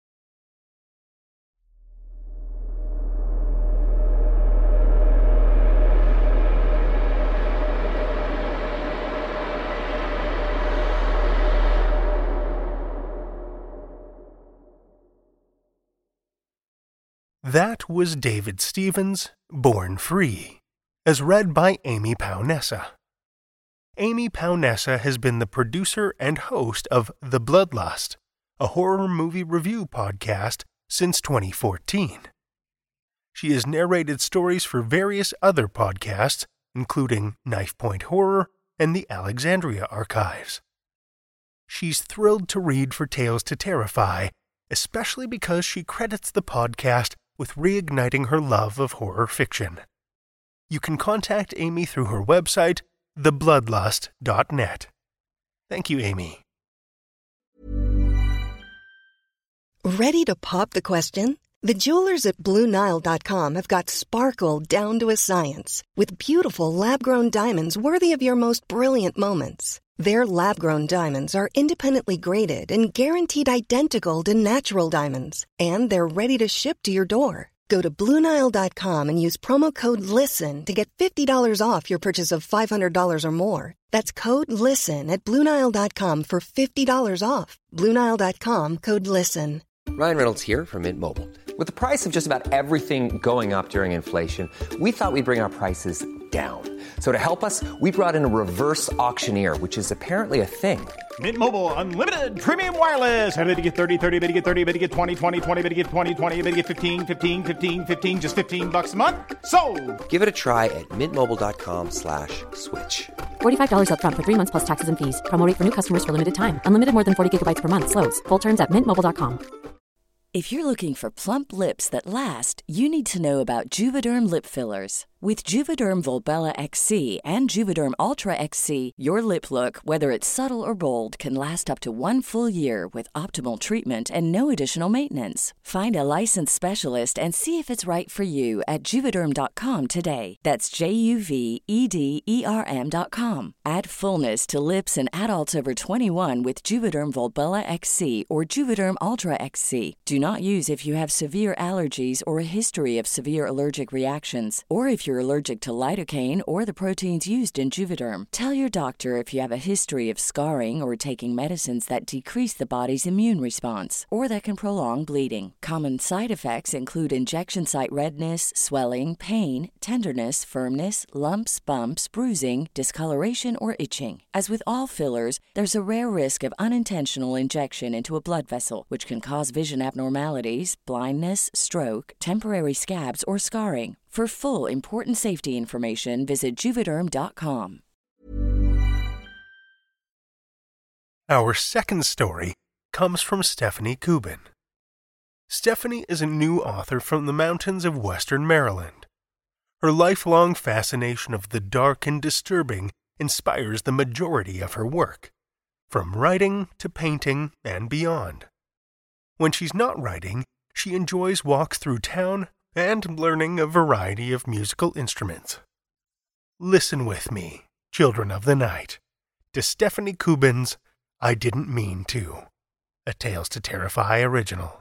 That was David Stevens' Born Free, as read by Amy Paonessa. Amy Paonessa has been the producer and host of The Bloodlust, a horror movie review podcast, since twenty fourteen. She has narrated stories for various other podcasts, including Knife Point Horror and the Alexandria Archives. She's thrilled to read for Tales to Terrify, especially because she credits the podcast with reigniting her love of horror fiction. You can contact Amy through her website, the bloodlust dot net. Thank you, Amy. Ready to pop the question? The jewelers at Blue Nile dot com have got sparkle down to a science with beautiful lab-grown diamonds worthy of your most brilliant moments. Their lab-grown diamonds are independently graded and guaranteed identical to natural diamonds, and they're ready to ship to your door. Go to Blue Nile dot com and use promo code LISTEN to get fifty dollars off your purchase of five hundred dollars or more. That's code LISTEN at Blue Nile dot com for fifty dollars off. Blue Nile dot com, code LISTEN. Ryan Reynolds here from Mint Mobile. With the price of just about everything going up during inflation, we thought we'd bring our prices down. So to help us, we brought in a reverse auctioneer, which is apparently a thing. Mint Mobile Unlimited Premium Wireless. How to get thirty, thirty, how to get thirty, how to get twenty, twenty, twenty, how to get twenty, twenty, how to get fifteen, fifteen, fifteen, fifteen, just fifteen bucks a month? Sold! Give it a try at mintmobile.com slash switch. forty-five dollars up front for three months plus taxes and fees. Promo rate for new customers for limited time. Unlimited more than forty gigabytes per month. Slows full terms at mint mobile dot com. If you're looking for plump lips that last, you need to know about Juvederm lip fillers. With Juvederm Volbella X C and Juvederm Ultra X C, your lip look, whether it's subtle or bold, can last up to one full year with optimal treatment and no additional maintenance. Find a licensed specialist and see if it's right for you at Juvederm dot com today. That's J U V E D E R M dot com. Add fullness to lips in adults over twenty-one with Juvederm Volbella X C or Juvederm Ultra X C. Do not use if you have severe allergies or a history of severe allergic reactions, or if you're allergic to lidocaine or the proteins used in Juvederm. Tell your doctor if you have a history of scarring or taking medicines that decrease the body's immune response or that can prolong bleeding. Common side effects include injection site redness, swelling, pain, tenderness, firmness, lumps, bumps, bruising, discoloration, or itching. As with all fillers, there's a rare risk of unintentional injection into a blood vessel, which can cause vision abnormalities, blindness, stroke, temporary scabs, or scarring. For full, important safety information, visit Juvederm dot com. Our second story comes from Stephanie Kubin. Stephanie is a new author from the mountains of Western Maryland. Her lifelong fascination of the dark and disturbing inspires the majority of her work, from writing to painting and beyond. When she's not writing, she enjoys walks through town and learning a variety of musical instruments. Listen with me, children of the night, to Stephanie Kubin's I Didn't Mean To, a Tales to Terrify original.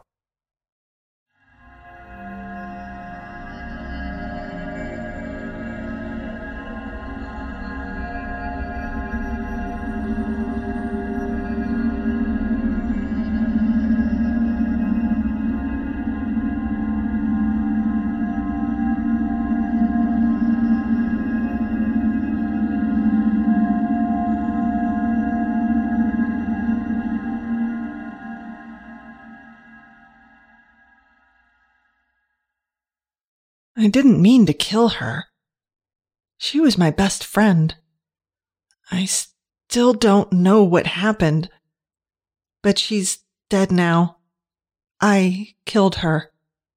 I didn't mean to kill her. She was my best friend. I still don't know what happened, but she's dead now. I killed her.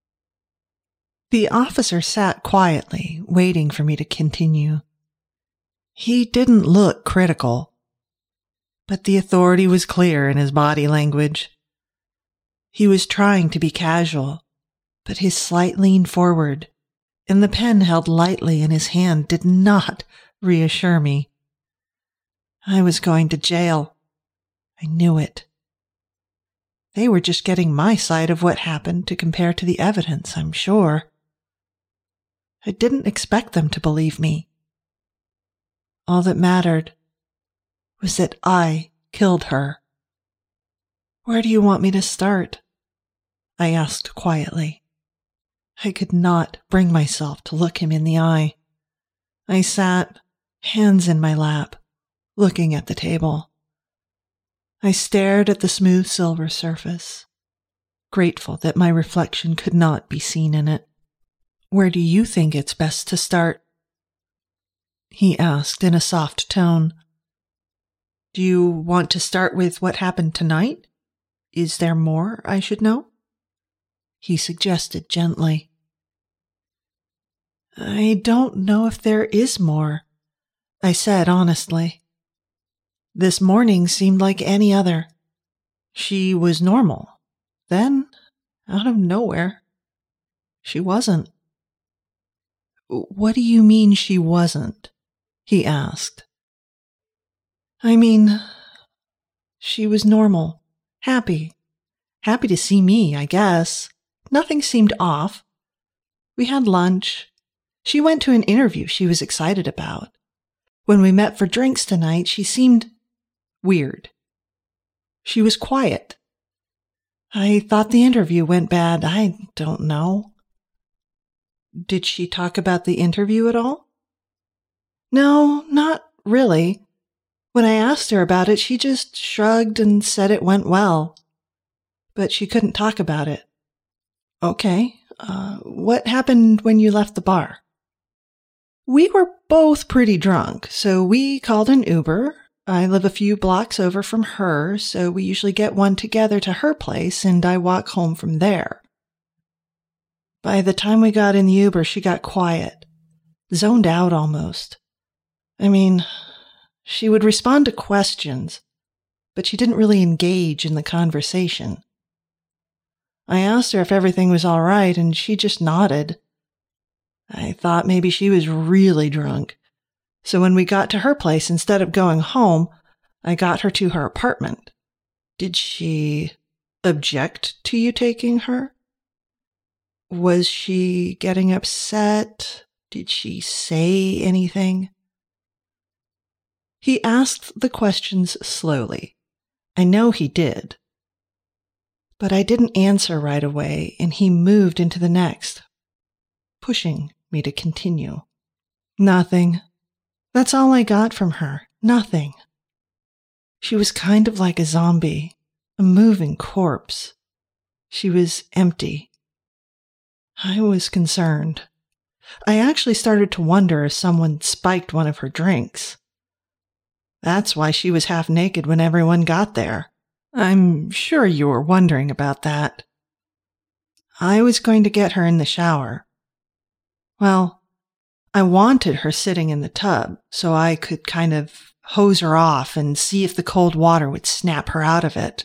The officer sat quietly, waiting for me to continue. He didn't look critical, but the authority was clear in his body language. He was trying to be casual, but his slight lean forward and the pen held lightly in his hand did not reassure me. I was going to jail. I knew it. They were just getting my side of what happened to compare to the evidence, I'm sure. I didn't expect them to believe me. All that mattered was that I killed her. Where do you want me to start? I asked quietly. I could not bring myself to look him in the eye. I sat, hands in my lap, looking at the table. I stared at the smooth silver surface, grateful that my reflection could not be seen in it. Where do you think it's best to start? He asked in a soft tone. Do you want to start with what happened tonight? Is there more I should know? He suggested gently. I don't know if there is more, I said honestly. This morning seemed like any other. She was normal. Then, out of nowhere, she wasn't. What do you mean she wasn't? He asked. I mean, she was normal, happy, happy to see me, I guess. Nothing seemed off. We had lunch. She went to an interview she was excited about. When we met for drinks tonight, she seemed weird. She was quiet. I thought the interview went bad. I don't know. Did she talk about the interview at all? No, not really. When I asked her about it, she just shrugged and said it went well. But she couldn't talk about it. Okay, uh, what happened when you left the bar? We were both pretty drunk, so we called an Uber. I live a few blocks over from her, so we usually get one together to her place, and I walk home from there. By the time we got in the Uber, she got quiet, zoned out almost. I mean, she would respond to questions, but she didn't really engage in the conversation. I asked her if everything was all right, and she just nodded. I thought maybe she was really drunk, so when we got to her place, instead of going home, I got her to her apartment. Did she object to you taking her? Was she getting upset? Did she say anything? He asked the questions slowly. I know he did. But I didn't answer right away, and he moved into the next, pushing me to continue. Nothing. That's all I got from her. Nothing. She was kind of like a zombie, a moving corpse. She was empty. I was concerned. I actually started to wonder if someone spiked one of her drinks. That's why she was half naked when everyone got there. I'm sure you were wondering about that. I was going to get her in the shower. Well, I wanted her sitting in the tub so I could kind of hose her off and see if the cold water would snap her out of it.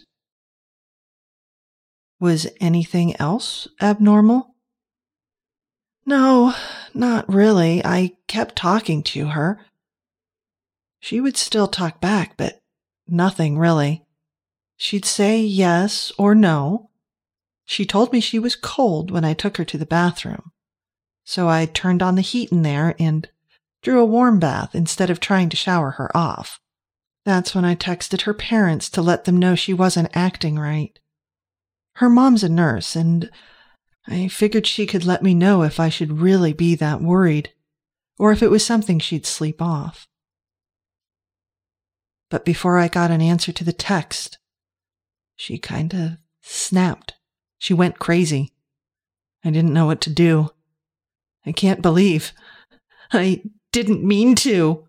Was anything else abnormal? No, not really. I kept talking to her. She would still talk back, but nothing really. She'd say yes or no. She told me she was cold when I took her to the bathroom, so I turned on the heat in there and drew a warm bath instead of trying to shower her off. That's when I texted her parents to let them know she wasn't acting right. Her mom's a nurse, and I figured she could let me know if I should really be that worried, or if it was something she'd sleep off. But before I got an answer to the text, she kind of snapped. She went crazy. I didn't know what to do. I can't believe I didn't mean to.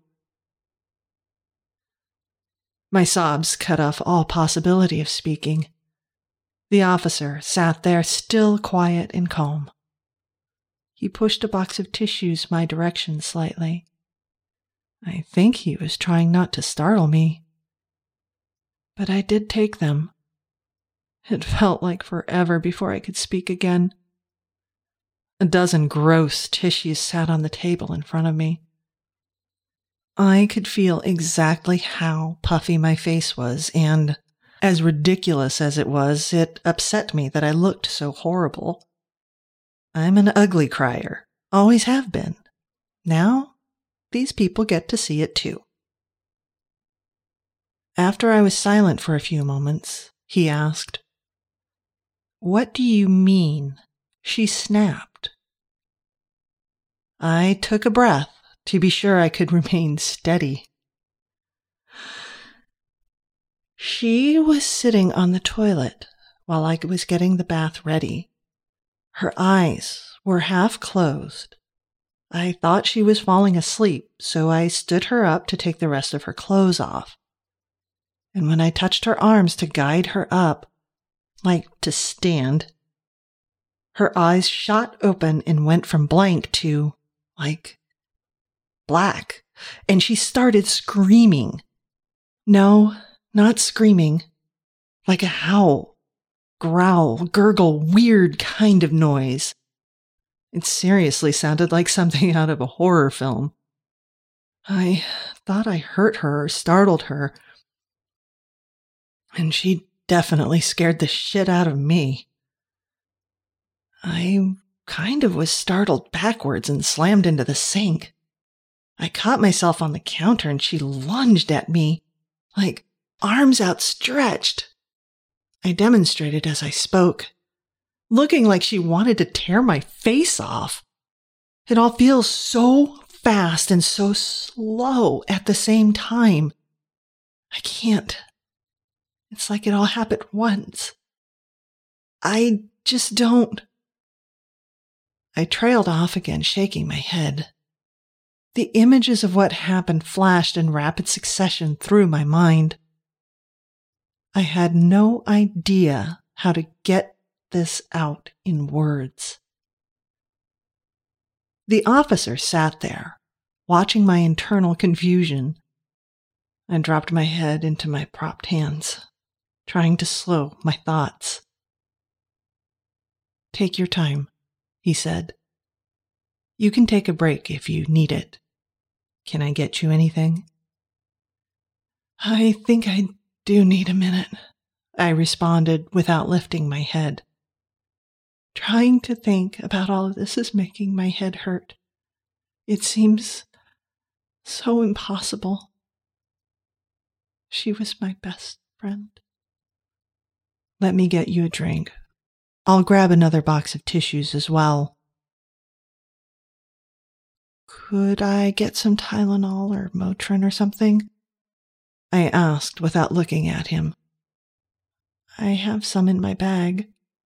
My sobs cut off all possibility of speaking. The officer sat there still quiet and calm. He pushed a box of tissues my direction slightly. I think he was trying not to startle me. But I did take them. It felt like forever before I could speak again. A dozen gross tissues sat on the table in front of me. I could feel exactly how puffy my face was, and as ridiculous as it was, it upset me that I looked so horrible. I'm an ugly crier, always have been. Now, these people get to see it too. After I was silent for a few moments, he asked, "What do you mean she snapped?" I took a breath to be sure I could remain steady. She was sitting on the toilet while I was getting the bath ready. Her eyes were half closed. I thought she was falling asleep, so I stood her up to take the rest of her clothes off. And when I touched her arms to guide her up, like to stand, her eyes shot open and went from blank to, like, black, and she started screaming. No, not screaming, like a howl, growl, gurgle, weird kind of noise. It seriously sounded like something out of a horror film. I thought I hurt her or startled her, and she definitely scared the shit out of me. I kind of was startled backwards and slammed into the sink. I caught myself on the counter and she lunged at me, like arms outstretched. I demonstrated as I spoke, looking like she wanted to tear my face off. It all feels so fast and so slow at the same time. I can't. It's like it all happened once. I just don't. I trailed off again, shaking my head. The images of what happened flashed in rapid succession through my mind. I had no idea how to get this out in words. The officer sat there, watching my internal confusion. I dropped my head into my propped hands, trying to slow my thoughts. "Take your time," he said. "You can take a break if you need it. Can I get you anything?" "I think I do need a minute," I responded without lifting my head. Trying to think about all of this is making my head hurt. It seems so impossible. She was my best friend. "Let me get you a drink. I'll grab another box of tissues as well." "Could I get some Tylenol or Motrin or something?" I asked without looking at him. "I have some in my bag."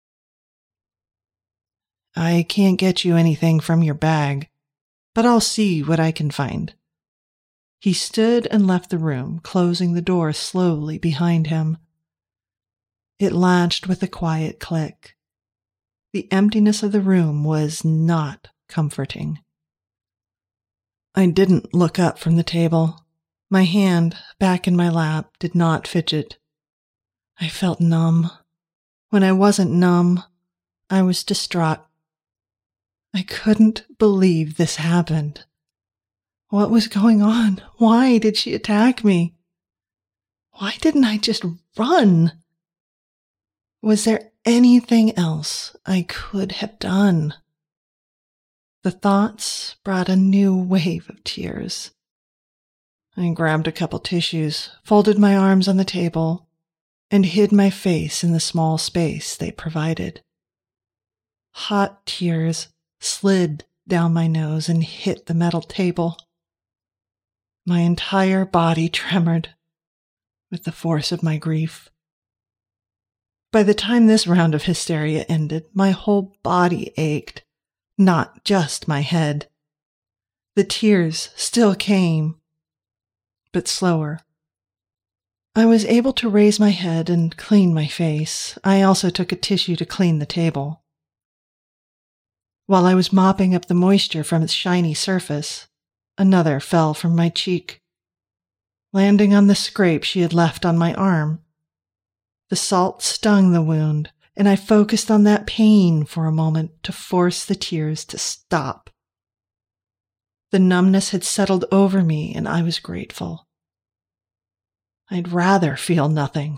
"I can't get you anything from your bag, but I'll see what I can find." He stood and left the room, closing the door slowly behind him. It latched with a quiet click. The emptiness of the room was not comforting. I didn't look up from the table. My hand, back in my lap, did not fidget. I felt numb. When I wasn't numb, I was distraught. I couldn't believe this happened. What was going on? Why did she attack me? Why didn't I just run? Was there anything else I could have done? The thoughts brought a new wave of tears. I grabbed a couple tissues, folded my arms on the table, and hid my face in the small space they provided. Hot tears slid down my nose and hit the metal table. My entire body tremored with the force of my grief. By the time this round of hysteria ended, my whole body ached, not just my head. The tears still came, but slower. I was able to raise my head and clean my face. I also took a tissue to clean the table. While I was mopping up the moisture from its shiny surface, another fell from my cheek, landing on the scrape she had left on my arm. The salt stung the wound, and I focused on that pain for a moment to force the tears to stop. The numbness had settled over me, and I was grateful. I'd rather feel nothing.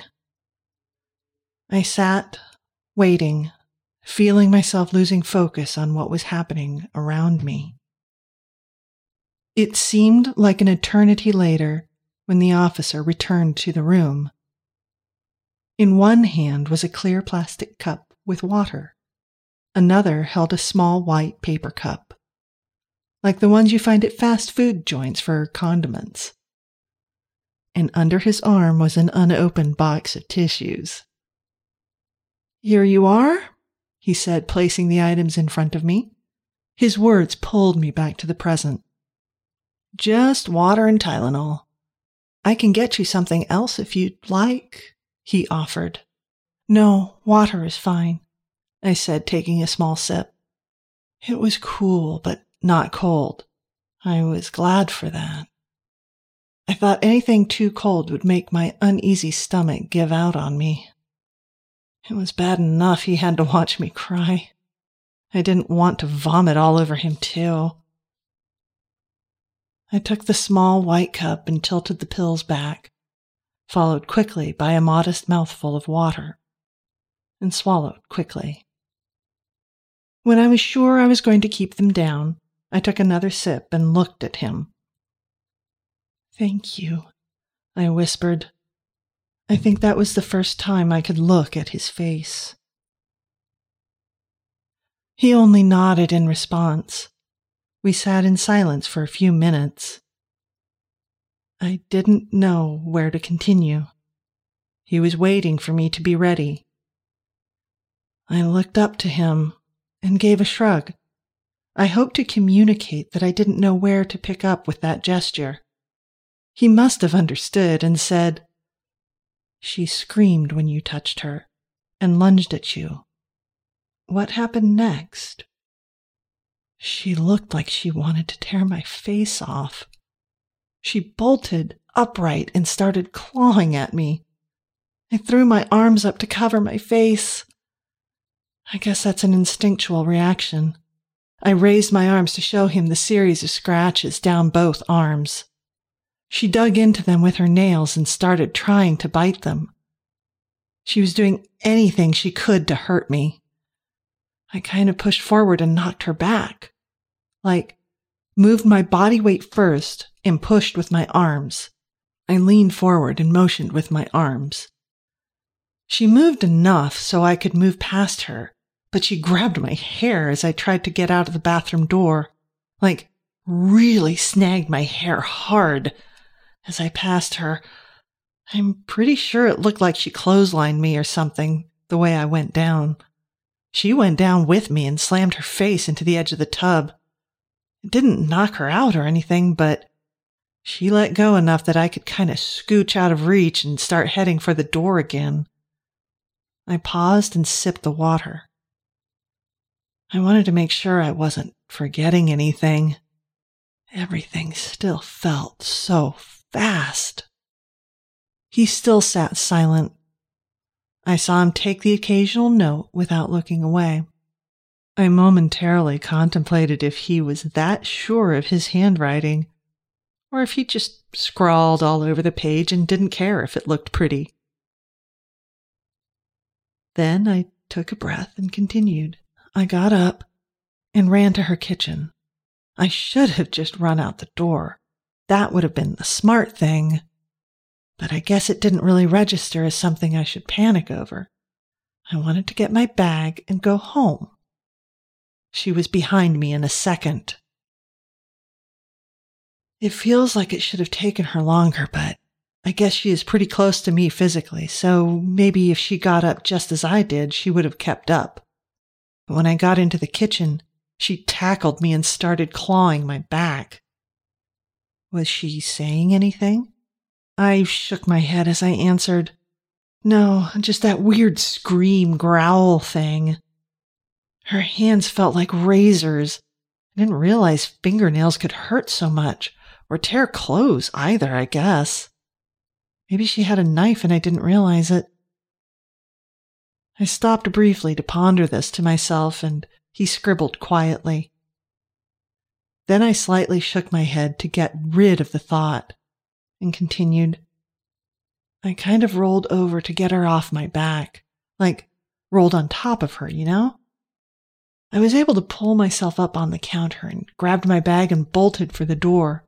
I sat, waiting, feeling myself losing focus on what was happening around me. It seemed like an eternity later when the officer returned to the room. In one hand was a clear plastic cup with water. Another held a small white paper cup, like the ones you find at fast food joints for condiments. And under his arm was an unopened box of tissues. "Here you are," he said, placing the items in front of me. His words pulled me back to the present. "Just water and Tylenol. I can get you something else if you'd like," he offered. "No, water is fine," I said, taking a small sip. It was cool, but not cold. I was glad for that. I thought anything too cold would make my uneasy stomach give out on me. It was bad enough he had to watch me cry. I didn't want to vomit all over him, too. I took the small white cup and tilted the pills back, followed quickly by a modest mouthful of water, and swallowed quickly. When I was sure I was going to keep them down, I took another sip and looked at him. "Thank you," I whispered. I think that was the first time I could look at his face. He only nodded in response. We sat in silence for a few minutes. I didn't know where to continue. He was waiting for me to be ready. I looked up to him and gave a shrug. I hoped to communicate that I didn't know where to pick up with that gesture. He must have understood and said, "She screamed when you touched her and lunged at you. What happened next?" "She looked like she wanted to tear my face off. She bolted upright and started clawing at me. I threw my arms up to cover my face. I guess that's an instinctual reaction. I raised my arms to show him the series of scratches down both arms. She dug into them with her nails and started trying to bite them. She was doing anything she could to hurt me. I kind of pushed forward and knocked her back. Like, moved my body weight first and pushed with my arms. I leaned forward and motioned with my arms. She moved enough so I could move past her, but she grabbed my hair as I tried to get out of the bathroom door. Like, really snagged my hair hard. As I passed her, I'm pretty sure it looked like she clotheslined me or something, the way I went down. She went down with me and slammed her face into the edge of the tub. It didn't knock her out or anything, but she let go enough that I could kind of scooch out of reach and start heading for the door again. I paused and sipped the water. I wanted to make sure I wasn't forgetting anything. Everything still felt so fast. He still sat silent. I saw him take the occasional note without looking away. I momentarily contemplated if he was that sure of his handwriting, or if he just scrawled all over the page and didn't care if it looked pretty. Then I took a breath and continued. I got up and ran to her kitchen. I should have just run out the door. That would have been the smart thing. But I guess it didn't really register as something I should panic over. I wanted to get my bag and go home. She was behind me in a second. It feels like it should have taken her longer, but I guess she is pretty close to me physically, so maybe if she got up just as I did, she would have kept up. But when I got into the kitchen, she tackled me and started clawing my back. Was she saying anything? I shook my head as I answered, "No, just that weird scream growl thing." Her hands felt like razors. I didn't realize fingernails could hurt so much, or tear clothes either, I guess. Maybe she had a knife and I didn't realize it. I stopped briefly to ponder this to myself, and he scribbled quietly. Then I slightly shook my head to get rid of the thought, and continued. I kind of rolled over to get her off my back, like rolled on top of her, you know? I was able to pull myself up on the counter and grabbed my bag and bolted for the door.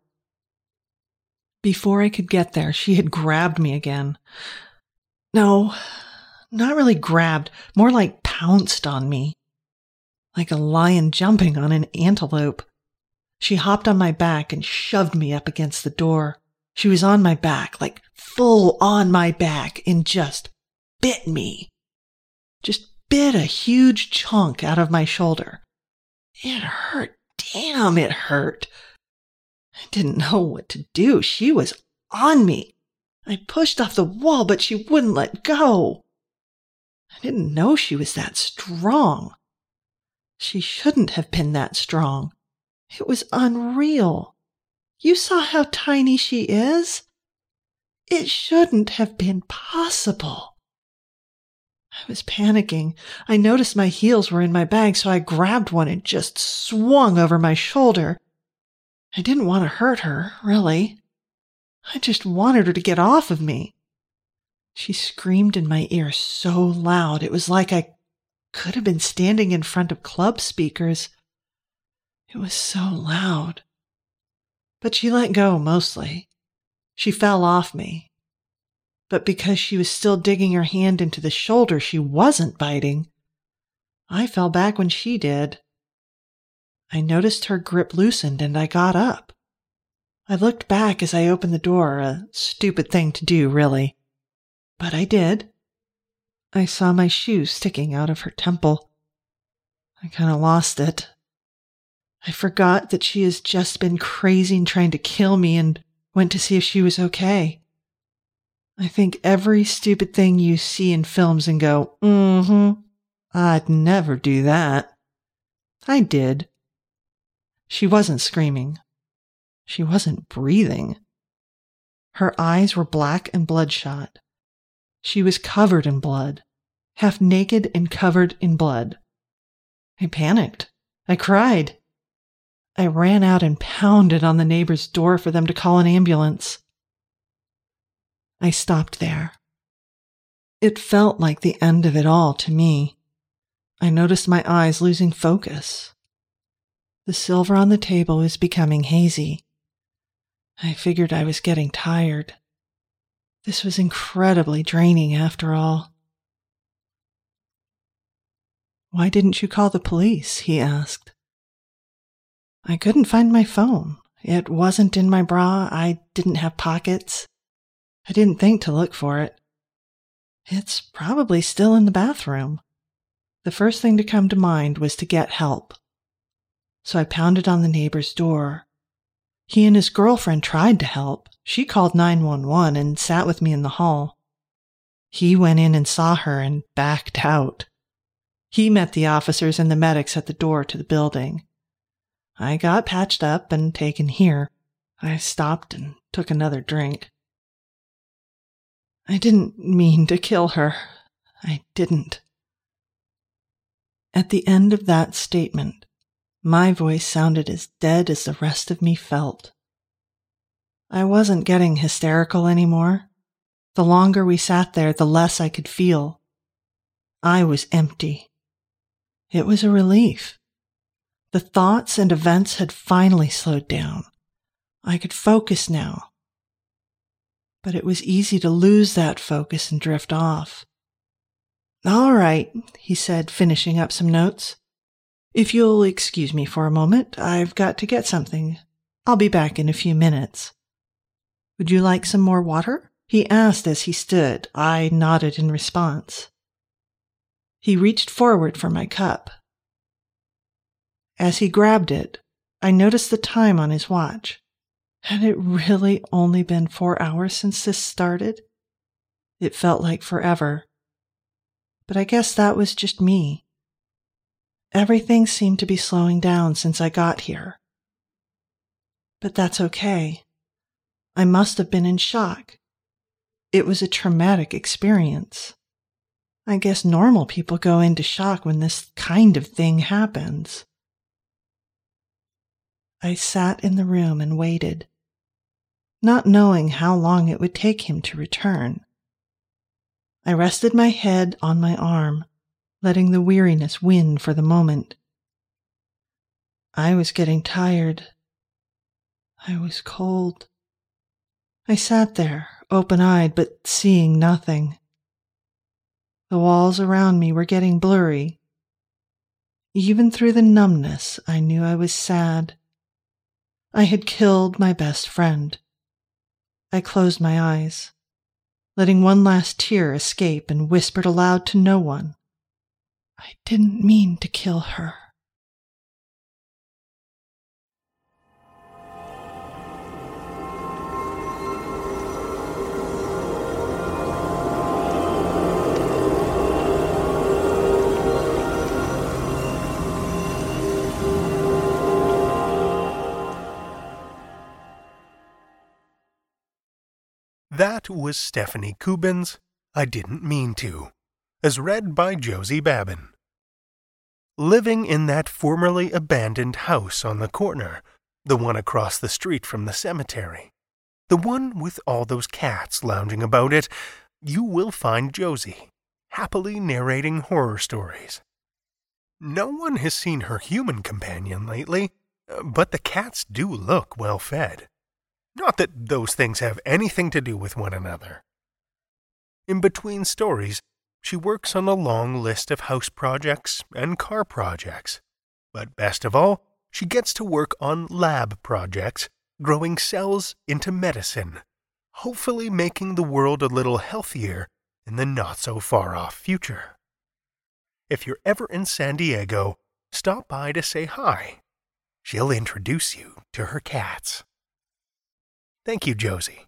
Before I could get there, she had grabbed me again. No, not really grabbed, more like pounced on me. Like a lion jumping on an antelope. She hopped on my back and shoved me up against the door. She was on my back, like full on my back, and just bit me. Just bit a huge chunk out of my shoulder. It hurt. Damn, it hurt. I didn't know what to do. She was on me. I pushed off the wall, but she wouldn't let go. I didn't know she was that strong. She shouldn't have been that strong. It was unreal. You saw how tiny she is? It shouldn't have been possible. I was panicking. I noticed my heels were in my bag, so I grabbed one and just swung over my shoulder. I didn't want to hurt her, really. I just wanted her to get off of me. She screamed in my ear so loud, it was like I could have been standing in front of club speakers. It was so loud. But she let go, mostly. She fell off me. But because she was still digging her hand into the shoulder, she wasn't biting. I fell back when she did. I noticed her grip loosened and I got up. I looked back as I opened the door, a stupid thing to do, really. But I did. I saw my shoe sticking out of her temple. I kind of lost it. I forgot that she has just been crazy and trying to kill me and went to see if she was okay. I think every stupid thing you see in films and go, mm-hmm, I'd never do that. I did. She wasn't screaming. She wasn't breathing. Her eyes were black and bloodshot. She was covered in blood, half naked and covered in blood. I panicked. I cried. I ran out and pounded on the neighbor's door for them to call an ambulance. I stopped there. It felt like the end of it all to me. I noticed my eyes losing focus. The silver on the table was becoming hazy. I figured I was getting tired. This was incredibly draining after all. "Why didn't you call the police?" he asked. I couldn't find my phone. It wasn't in my bra. I didn't have pockets. I didn't think to look for it. It's probably still in the bathroom. The first thing to come to mind was to get help. So I pounded on the neighbor's door. He and his girlfriend tried to help. She called nine one one and sat with me in the hall. He went in and saw her and backed out. He met the officers and the medics at the door to the building. I got patched up and taken here. I stopped and took another drink. I didn't mean to kill her. I didn't. At the end of that statement, my voice sounded as dead as the rest of me felt. I wasn't getting hysterical anymore. The longer we sat there, the less I could feel. I was empty. It was a relief. The thoughts and events had finally slowed down. I could focus now. But it was easy to lose that focus and drift off. "All right," he said, finishing up some notes. "If you'll excuse me for a moment, I've got to get something. I'll be back in a few minutes." "Would you like some more water?" he asked as he stood. I nodded in response. He reached forward for my cup. As he grabbed it, I noticed the time on his watch. Had it really only been four hours since this started? It felt like forever. But I guess that was just me. Everything seemed to be slowing down since I got here. But that's okay. I must have been in shock. It was a traumatic experience. I guess normal people go into shock when this kind of thing happens. I sat in the room and waited, not knowing how long it would take him to return. I rested my head on my arm, letting the weariness win for the moment. I was getting tired. I was cold. I sat there, open-eyed, but seeing nothing. The walls around me were getting blurry. Even through the numbness, I knew I was sad. I had killed my best friend. I closed my eyes, letting one last tear escape, and whispered aloud to no one, "I didn't mean to kill her." That was Stephanie Kubin's I Didn't Mean To, as read by Josie Babin. Living in that formerly abandoned house on the corner, the one across the street from the cemetery, the one with all those cats lounging about it, you will find Josie, happily narrating horror stories. No one has seen her human companion lately, but the cats do look well fed. Not that those things have anything to do with one another. In between stories, she works on a long list of house projects and car projects. But best of all, she gets to work on lab projects, growing cells into medicine, hopefully making the world a little healthier in the not-so-far-off future. If you're ever in San Diego, stop by to say hi. She'll introduce you to her cats. Thank you, Josie.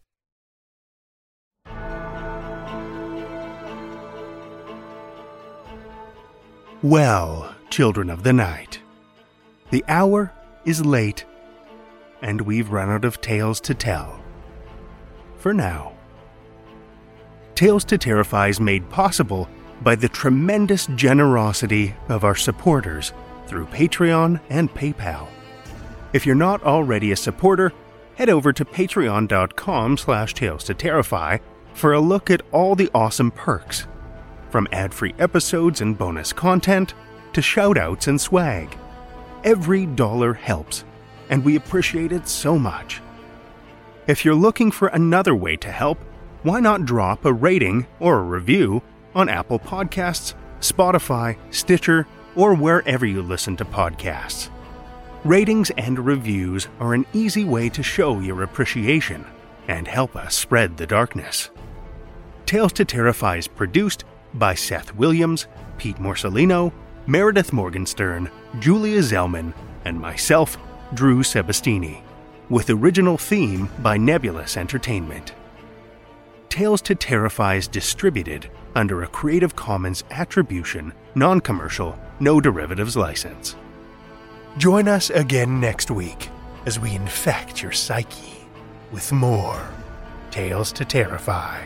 Well, children of the night, the hour is late, and we've run out of tales to tell. For now. Tales to Terrify is made possible by the tremendous generosity of our supporters through Patreon and PayPal. If you're not already a supporter, head over to patreon.com slash tales to terrify for a look at all the awesome perks, from ad-free episodes and bonus content to shout-outs and swag. Every dollar helps, and we appreciate it so much. If you're looking for another way to help, why not drop a rating or a review on Apple Podcasts, Spotify, Stitcher, or wherever you listen to podcasts. Ratings and reviews are an easy way to show your appreciation and help us spread the darkness. Tales to Terrify is produced by Seth Williams, Pete Morcellino, Meredith Morgenstern, Julia Zellman, and myself, Drew Sebastini, with original theme by Nebulous Entertainment. Tales to Terrify is distributed under a Creative Commons Attribution, Non-Commercial, No Derivatives license. Join us again next week as we infect your psyche with more Tales to Terrify.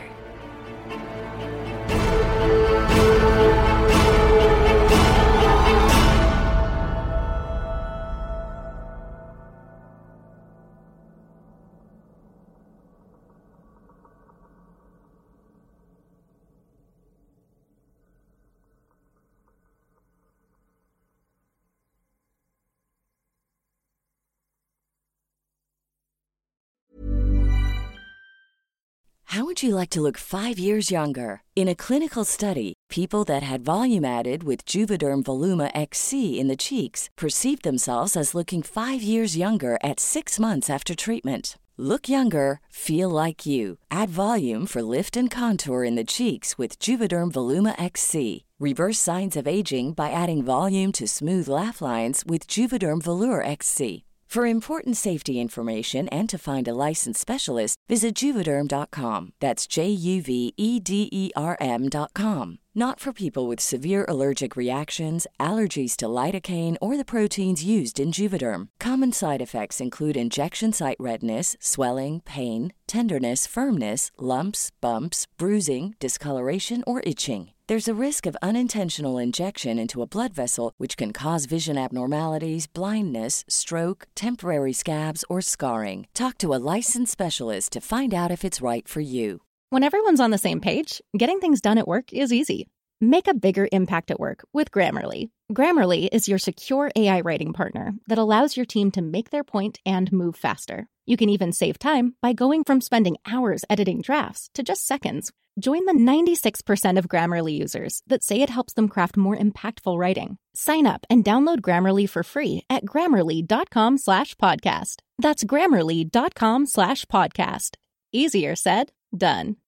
How would you like to look five years younger? In a clinical study, people that had volume added with Juvederm Voluma X C in the cheeks perceived themselves as looking five years younger at six months after treatment. Look younger, feel like you. Add volume for lift and contour in the cheeks with Juvederm Voluma X C. Reverse signs of aging by adding volume to smooth laugh lines with Juvederm Volure X C. For important safety information and to find a licensed specialist, visit Juvederm dot com. That's J U V E D E R M dot com. Not for people with severe allergic reactions, allergies to lidocaine, or the proteins used in Juvederm. Common side effects include injection site redness, swelling, pain, tenderness, firmness, lumps, bumps, bruising, discoloration, or itching. There's a risk of unintentional injection into a blood vessel, which can cause vision abnormalities, blindness, stroke, temporary scabs, or scarring. Talk to a licensed specialist to find out if it's right for you. When everyone's on the same page, getting things done at work is easy. Make a bigger impact at work with Grammarly. Grammarly is your secure A I writing partner that allows your team to make their point and move faster. You can even save time by going from spending hours editing drafts to just seconds. Join the ninety-six percent of Grammarly users that say it helps them craft more impactful writing. Sign up and download Grammarly for free at grammarly.com slash podcast. That's grammarly.com slash podcast. Easier said, done.